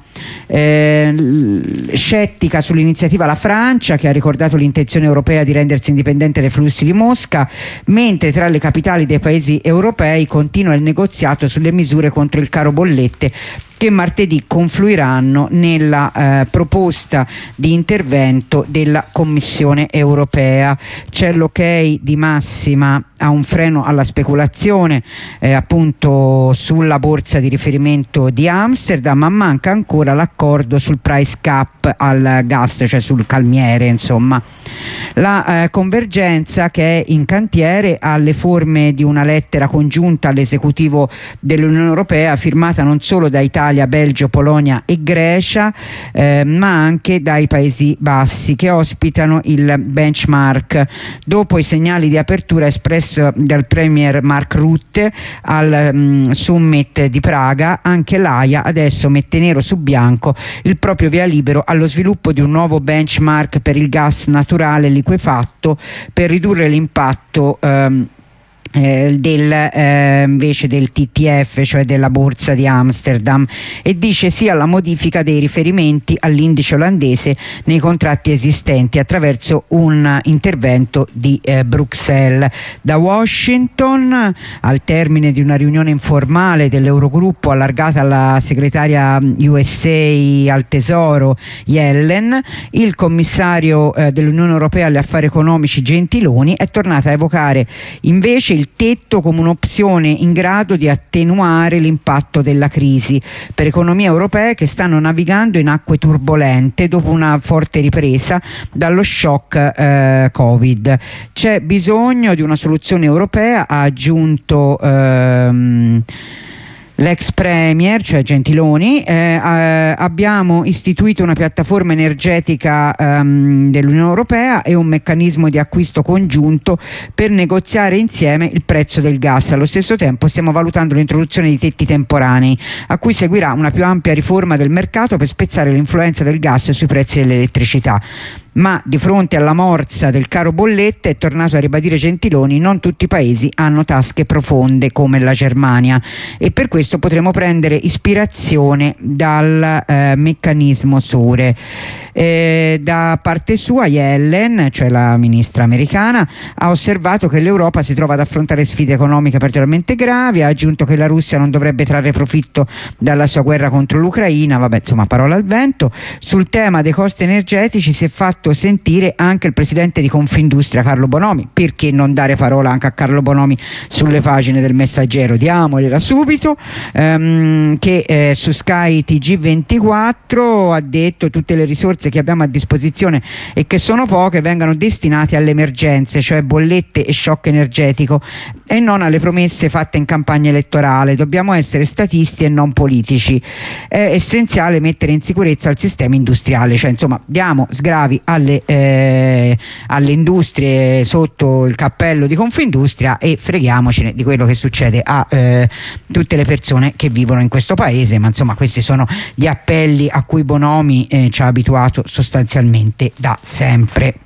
Scettica sull'iniziativa la Francia, che ha ricordato l'intenzione europea di rendersi indipendente dai flussi di Mosca, mentre tra le capitali dei paesi europei continua il negoziato sulle misure contro il caro bollette, che martedì confluiranno nella proposta di intervento della Commissione europea. C'è l'ok di Massima a un freno alla speculazione appunto sulla borsa di riferimento di Amsterdam, ma manca ancora l'accordo sul price cap al gas, cioè sul calmiere, insomma. La convergenza, che è in cantiere, ha le forme di una lettera congiunta all'esecutivo dell'Unione Europea, firmata non solo da Italia, Belgio, Polonia e Grecia, ma anche dai Paesi Bassi, che ospitano il benchmark. Dopo i segnali di apertura espressi dal premier Mark Rutte al summit di Praga, anche l'AIA adesso mette nero su bianco il proprio via libero allo sviluppo di un nuovo benchmark per il gas naturale liquefatto per ridurre l'impatto invece del TTF, cioè della borsa di Amsterdam, e dice sì alla modifica dei riferimenti all'indice olandese nei contratti esistenti attraverso un intervento di Bruxelles. Da Washington, al termine di una riunione informale dell'Eurogruppo allargata alla segretaria USA al Tesoro Yellen, il commissario dell'Unione Europea agli affari economici Gentiloni è tornata a evocare invece il tetto come un'opzione in grado di attenuare l'impatto della crisi per economie europee che stanno navigando in acque turbolente dopo una forte ripresa dallo shock Covid. C'è bisogno di una soluzione europea, ha aggiunto l'ex premier, cioè Gentiloni. Abbiamo istituito una piattaforma energetica dell'Unione Europea e un meccanismo di acquisto congiunto per negoziare insieme il prezzo del gas. Allo stesso tempo stiamo valutando l'introduzione di tetti temporanei, a cui seguirà una più ampia riforma del mercato per spezzare l'influenza del gas sui prezzi dell'elettricità. Ma di fronte alla morsa del caro bollette, è tornato a ribadire Gentiloni, non tutti i paesi hanno tasche profonde come la Germania, e per questo potremo prendere ispirazione dal meccanismo SURE. Da parte sua Yellen, cioè la ministra americana, ha osservato che l'Europa si trova ad affrontare sfide economiche particolarmente gravi, ha aggiunto che la Russia non dovrebbe trarre profitto dalla sua guerra contro l'Ucraina, vabbè, insomma, parola al vento. Sul tema dei costi energetici si è fatto fatto sentire anche il presidente di Confindustria Carlo Bonomi. Perché non dare parola anche a Carlo Bonomi sulle pagine del Messaggero? Diamogliela subito, che su Sky TG24 ha detto: tutte le risorse che abbiamo a disposizione e che sono poche vengano destinate alle emergenze, cioè bollette e shock energetico, e non alle promesse fatte in campagna elettorale. Dobbiamo essere statisti e non politici. È essenziale mettere in sicurezza il sistema industriale, cioè insomma diamo sgravi alle industrie sotto il cappello di Confindustria e freghiamocene di quello che succede a tutte le persone che vivono in questo paese. Ma insomma questi sono gli appelli a cui Bonomi ci ha abituato sostanzialmente da sempre.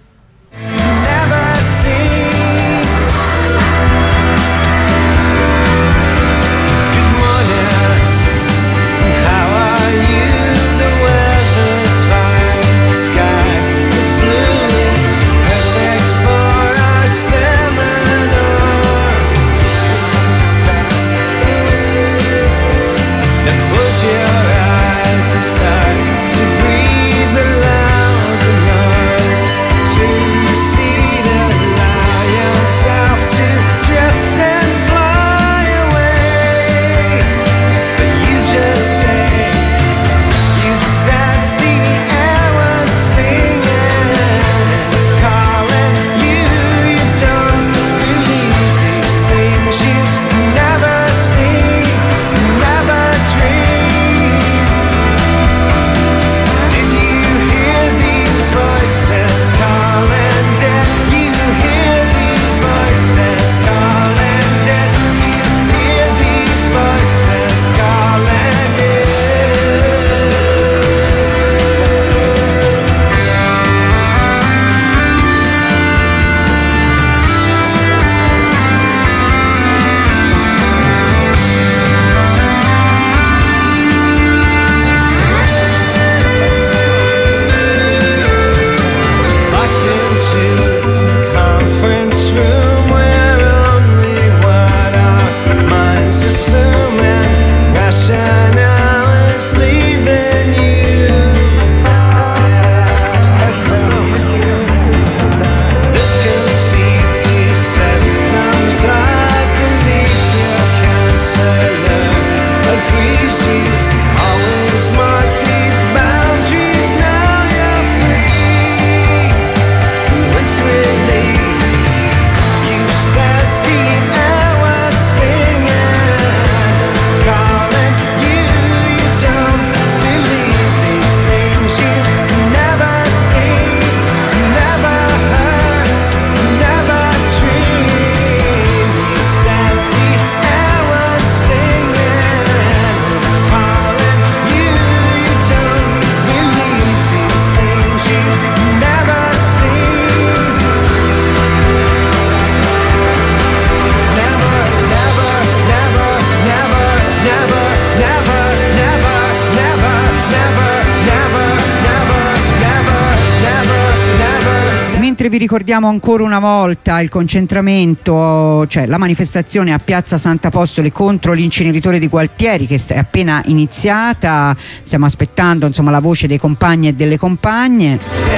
Vi ricordiamo ancora una volta il concentramento, cioè la manifestazione a Piazza Sant'Apostoli contro l'inceneritore di Gualtieri, che è appena iniziata. Stiamo aspettando insomma la voce dei compagni e delle compagne.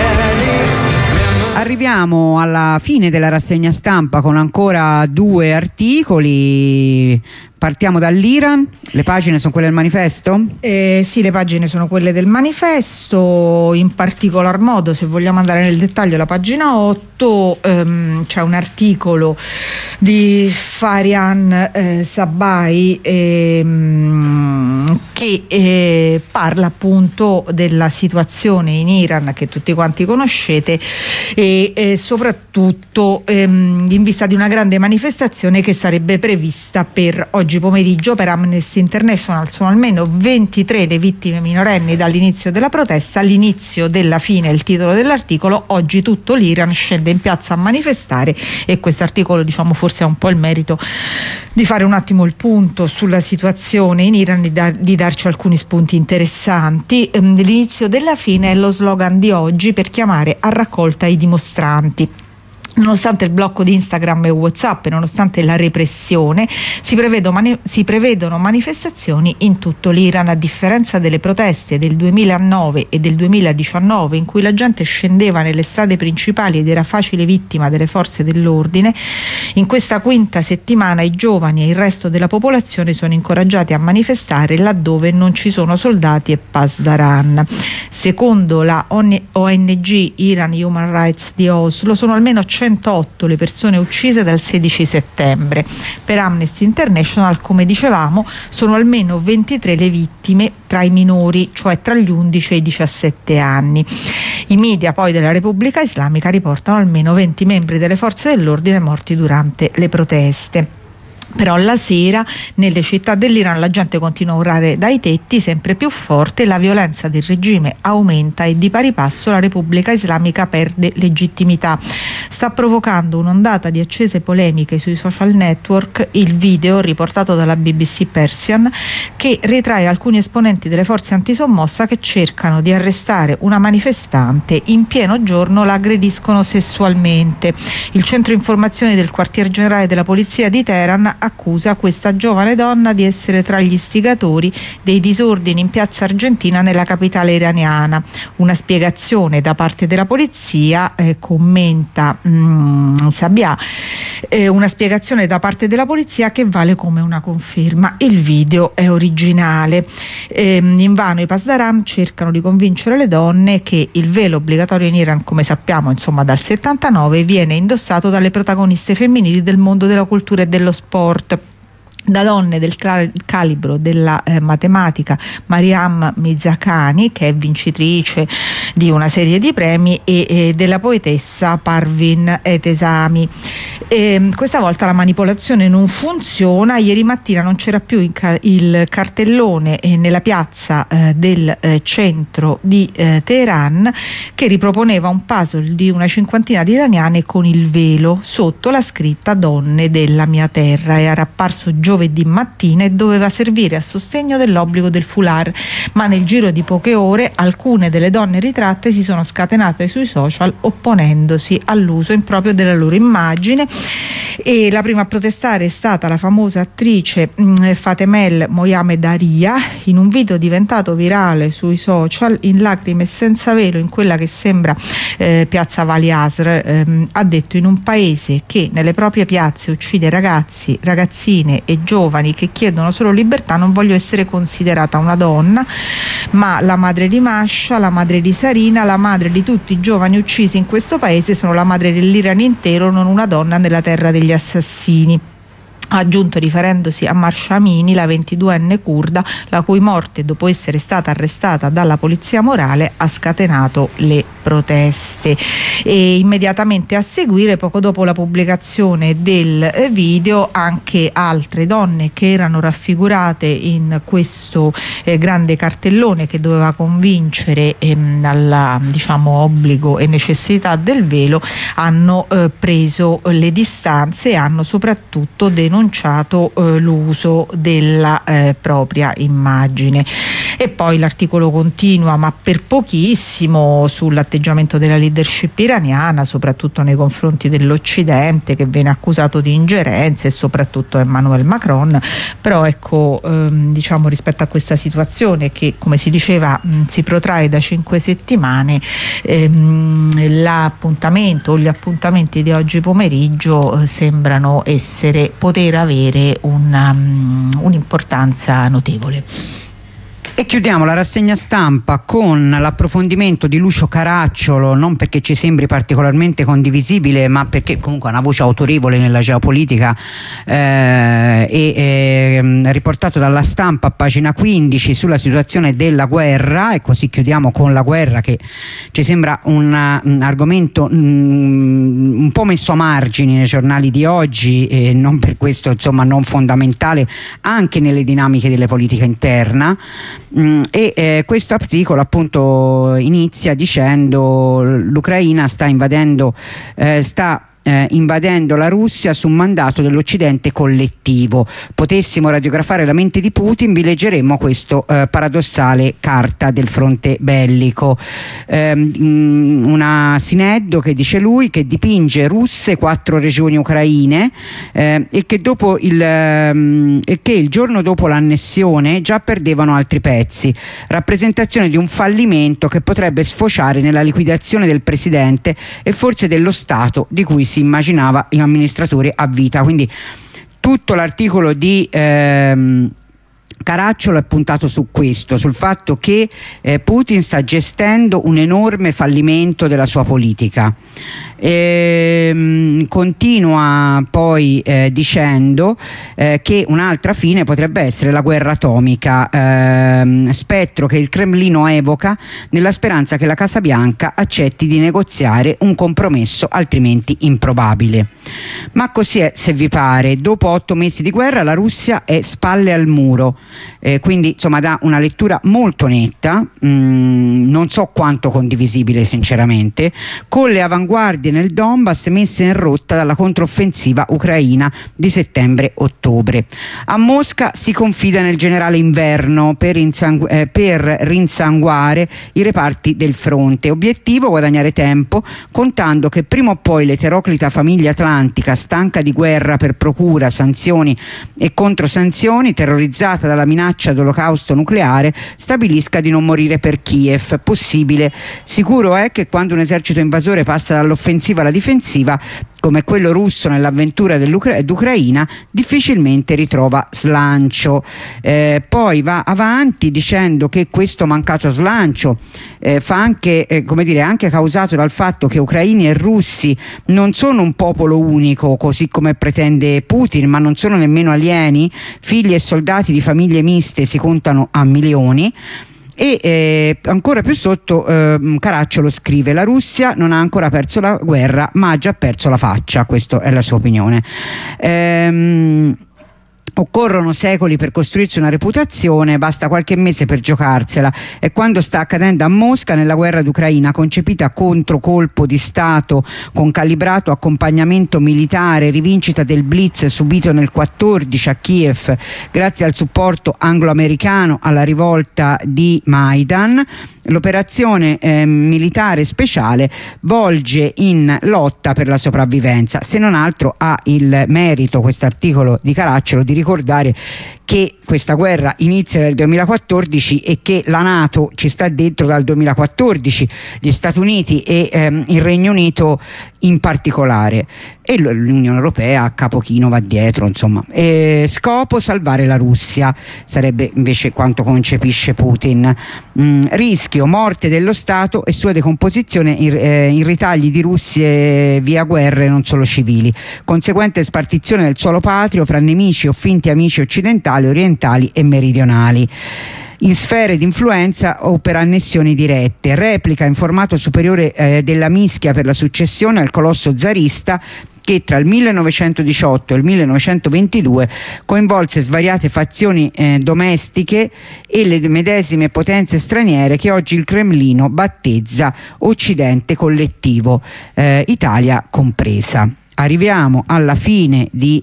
Arriviamo alla fine della rassegna stampa con ancora 2 articoli. Partiamo dall'Iran, le pagine sono quelle del manifesto? Sì, le pagine sono quelle del manifesto, in particolar modo, se vogliamo andare nel dettaglio, la pagina 8 c'è un articolo di Farian Sabai che parla appunto della situazione in Iran, che tutti quanti conoscete, e soprattutto in vista di una grande manifestazione che sarebbe prevista per oggi pomeriggio. Per Amnesty International sono almeno 23 le vittime minorenni dall'inizio della protesta. L'inizio della fine è il titolo dell'articolo. Oggi tutto l'Iran scende in piazza a manifestare, e questo articolo forse ha un po' il merito di fare un attimo il punto sulla situazione in Iran, di darci alcuni spunti interessanti. L'inizio della fine è lo slogan di oggi per chiamare a raccolta i dimostranti. Nonostante il blocco di Instagram e WhatsApp e nonostante la repressione, si prevedono manifestazioni in tutto l'Iran, a differenza delle proteste del 2009 e del 2019, in cui la gente scendeva nelle strade principali ed era facile vittima delle forze dell'ordine. In questa quinta settimana i giovani e il resto della popolazione sono incoraggiati a manifestare laddove non ci sono soldati e pasdaran. Secondo la ONG Iran Human Rights di Oslo, sono almeno 108 le persone uccise dal 16 settembre. Per Amnesty International, come dicevamo, sono almeno 23 le vittime tra i minori, cioè tra gli 11 e i 17 anni. I media poi della Repubblica Islamica riportano almeno 20 membri delle forze dell'ordine morti durante le proteste. Però la sera nelle città dell'Iran la gente continua a urlare dai tetti sempre più forte, la violenza del regime aumenta e di pari passo la Repubblica Islamica perde legittimità. Sta provocando un'ondata di accese polemiche sui social network il video riportato dalla BBC Persian, che ritrae alcuni esponenti delle forze antisommossa che cercano di arrestare una manifestante. In pieno giorno la aggrediscono sessualmente. Il centro informazioni del quartier generale della polizia di Teheran accusa questa giovane donna di essere tra gli istigatori dei disordini in piazza Argentina nella capitale iraniana. Una spiegazione da parte della polizia, commenta Sabia, una spiegazione da parte della polizia che vale come una conferma. Il video è originale. Invano i pasdaran cercano di convincere le donne che il velo obbligatorio in Iran, come sappiamo insomma dal 79, viene indossato dalle protagoniste femminili del mondo della cultura e dello sport, da donne del calibro della matematica Mariam Mirzakhani, che è vincitrice di una serie di premi, e della poetessa Parvin Etesami. Questa volta la manipolazione non funziona. Ieri mattina non c'era più il cartellone nella piazza del centro di Teheran, che riproponeva un puzzle di una cinquantina di iraniane con il velo sotto la scritta "Donne della mia terra". Era apparso giovedì mattina e doveva servire a sostegno dell'obbligo del foulard, ma nel giro di poche ore alcune delle donne ritratte si sono scatenate sui social opponendosi all'uso improprio della loro immagine, e la prima a protestare è stata la famosa attrice Fatemel Mohamed Aria. In un video diventato virale sui social, in lacrime e senza velo, in quella che sembra piazza Vali Asr, ha detto: in un paese che nelle proprie piazze uccide ragazzi, ragazzine e giovani che chiedono solo libertà, non voglio essere considerata una donna, ma la madre di Masha, la madre di Sarina, la madre di tutti i giovani uccisi in questo paese, sono la madre dell'Iran intero, non una donna nella terra degli assassini. Ha aggiunto, riferendosi a Mahsa Amini, la 22enne curda, la cui morte, dopo essere stata arrestata dalla polizia morale, ha scatenato le proteste. E immediatamente a seguire, poco dopo la pubblicazione del video, anche altre donne che erano raffigurate in questo grande cartellone che doveva convincere alla obbligo e necessità del velo, hanno preso le distanze e hanno soprattutto denunciato l'uso della propria immagine. E poi l'articolo continua, ma per pochissimo, sull'atteggiamento della leadership iraniana, soprattutto nei confronti dell'Occidente, che viene accusato di ingerenze, e soprattutto Emmanuel Macron. Però ecco, rispetto a questa situazione che, come si diceva, si protrae da 5 settimane, l'appuntamento o gli appuntamenti di oggi pomeriggio sembrano poter avere un'importanza notevole. E chiudiamo la rassegna stampa con l'approfondimento di Lucio Caracciolo, non perché ci sembri particolarmente condivisibile, ma perché comunque ha una voce autorevole nella geopolitica, riportato dalla Stampa a pagina 15 sulla situazione della guerra. E così chiudiamo con la guerra, che ci sembra un argomento un po' messo a margine nei giornali di oggi, e non per questo non fondamentale anche nelle dinamiche delle politiche interna. Questo articolo appunto inizia dicendo: l'Ucraina sta invadendo, sta invadendo la Russia su mandato dell'Occidente collettivo. Potessimo radiografare la mente di Putin, vi leggeremmo questo paradossale carta del fronte bellico, una Sineddo che dice lui che dipinge russe 4 regioni ucraine e che il giorno dopo l'annessione già perdevano altri pezzi, rappresentazione di un fallimento che potrebbe sfociare nella liquidazione del presidente e forse dello Stato di cui si immaginava amministratore a vita. Quindi tutto l'articolo di Caracciolo è puntato su questo, sul fatto che Putin sta gestendo un enorme fallimento della sua politica. Continua poi dicendo che un'altra fine potrebbe essere la guerra atomica, spettro che il Cremlino evoca nella speranza che la Casa Bianca accetti di negoziare un compromesso altrimenti improbabile. Ma così è, se vi pare. Dopo 8 mesi di guerra la Russia è spalle al muro, quindi insomma dà una lettura molto netta, non so quanto condivisibile sinceramente, con le avanguardie nel Donbass messe in rotta dalla controffensiva ucraina di settembre-ottobre. A Mosca si confida nel generale Inverno per rinsanguare i reparti del fronte. Obiettivo: guadagnare tempo, contando che prima o poi l'eteroclita famiglia atlantica, stanca di guerra per procura, sanzioni e controsanzioni, terrorizzata dalla minaccia d'olocausto nucleare, stabilisca di non morire per Kiev. Possibile. Sicuro è che quando un esercito invasore passa dall'offensiva alla difensiva, come quello russo nell'avventura d'Ucraina, difficilmente ritrova slancio. Poi va avanti dicendo che questo mancato slancio fa anche, anche causato dal fatto che ucraini e russi non sono un popolo unico, così come pretende Putin, ma non sono nemmeno alieni, figli e soldati di famiglie miste si contano a milioni. E ancora più sotto Caracciolo scrive: la Russia non ha ancora perso la guerra ma ha già perso la faccia. Questa è la sua opinione. Occorrono secoli per costruirsi una reputazione, basta qualche mese per giocarsela. E quando sta accadendo a Mosca nella guerra d'Ucraina, concepita contro colpo di Stato con calibrato accompagnamento militare, rivincita del blitz subito nel 14 a Kiev grazie al supporto anglo-americano alla rivolta di Maidan, l'operazione militare speciale volge in lotta per la sopravvivenza. Se non altro ha il merito quest'articolo di Caracciolo di ricordare che questa guerra inizia nel 2014 e che la NATO ci sta dentro dal 2014, gli Stati Uniti e il Regno Unito in particolare, e l'Unione Europea a capo chino va dietro, insomma. Scopo: salvare la Russia, sarebbe invece quanto concepisce Putin. Rischio: morte dello Stato e sua decomposizione in ritagli di Russie via guerre non solo civili, conseguente spartizione del suolo patrio fra nemici o finti amici occidentali, orientali e meridionali, in sfere di influenza o per annessioni dirette. Replica in formato superiore della mischia per la successione al colosso zarista che tra il 1918 e il 1922 coinvolse svariate fazioni domestiche e le medesime potenze straniere che oggi il Cremlino battezza Occidente collettivo, Italia compresa. Arriviamo alla fine di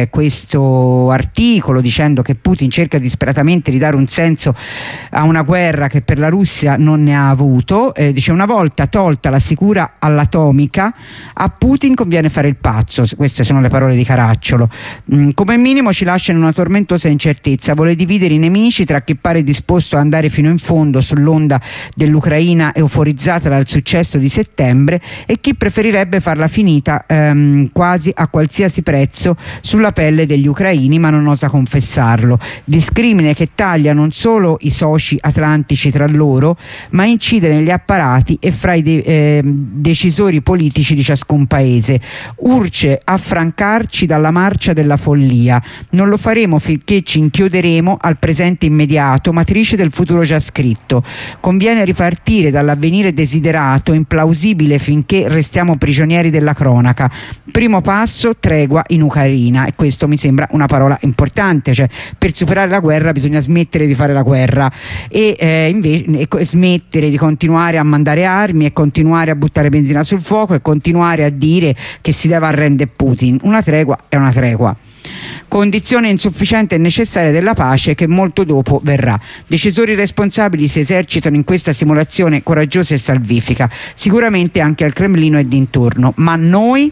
questo articolo dicendo che Putin cerca disperatamente di dare un senso a una guerra che per la Russia non ne ha avuto. Dice: una volta tolta la sicura all'atomica, a Putin conviene fare il pazzo. Queste sono le parole di Caracciolo. Come minimo ci lascia in una tormentosa incertezza, vuole dividere i nemici tra chi pare disposto ad andare fino in fondo sull'onda dell'Ucraina euforizzata dal successo di settembre e chi preferirebbe farla finita quasi a qualsiasi prezzo sulla pelle degli ucraini, ma non osa confessarlo. Discrimine che taglia non solo i soci atlantici tra loro, ma incide negli apparati e fra i decisori politici di ciascun paese. Urge affrancarci dalla marcia della follia. Non lo faremo finché ci inchioderemo al presente immediato, matrice del futuro già scritto. Conviene ripartire dall'avvenire desiderato, implausibile finché restiamo prigionieri della cronaca. Primo passo, tregua in Ucraina, e questo mi sembra una parola importante, cioè per superare la guerra bisogna smettere di fare la guerra e invece smettere di continuare a mandare armi e continuare a buttare benzina sul fuoco e continuare a dire che si deve arrendere Putin. Una tregua è una tregua. Condizione insufficiente e necessaria della pace che molto dopo verrà. Decisori responsabili si esercitano in questa simulazione coraggiosa e salvifica, sicuramente anche al Cremlino e dintorno, ma noi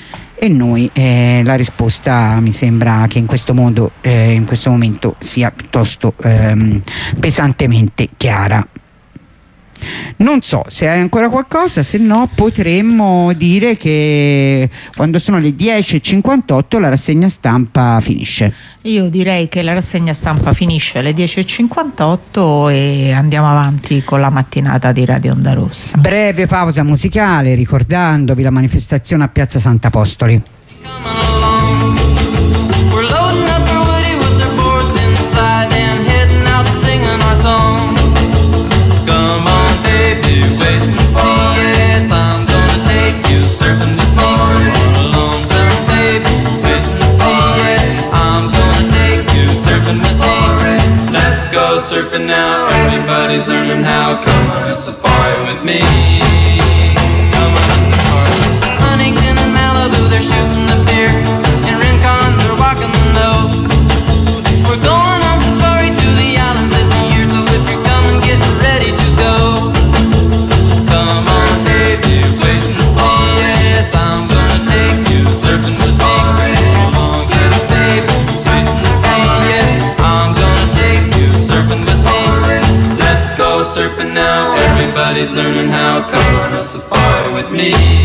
la risposta mi sembra che in questo momento sia piuttosto pesantemente chiara. Non so se hai ancora qualcosa, se no potremmo dire che quando sono le 10:58 la rassegna stampa finisce. Io direi che la rassegna stampa finisce alle 10:58 e andiamo avanti con la mattinata di Radio Onda Rossa. Breve pausa musicale ricordandovi la manifestazione a Piazza Sant'Apostoli. Surfing now, everybody's learning how. Come on a safari with me. Come on a safari. Huntington and Malibu, they're shooting the pier. In Rincon, they're walking the nose. We're going on safari to the islands this year, so if you're coming, get ready to go. Come on, baby, wait and see. Yes, I'm gonna take you surfing with me. Come on, baby, wait and see. Yeah, I'm gonna take you surfing with me. Let's go surfing now. Everybody's learning how. Come on a safari with me.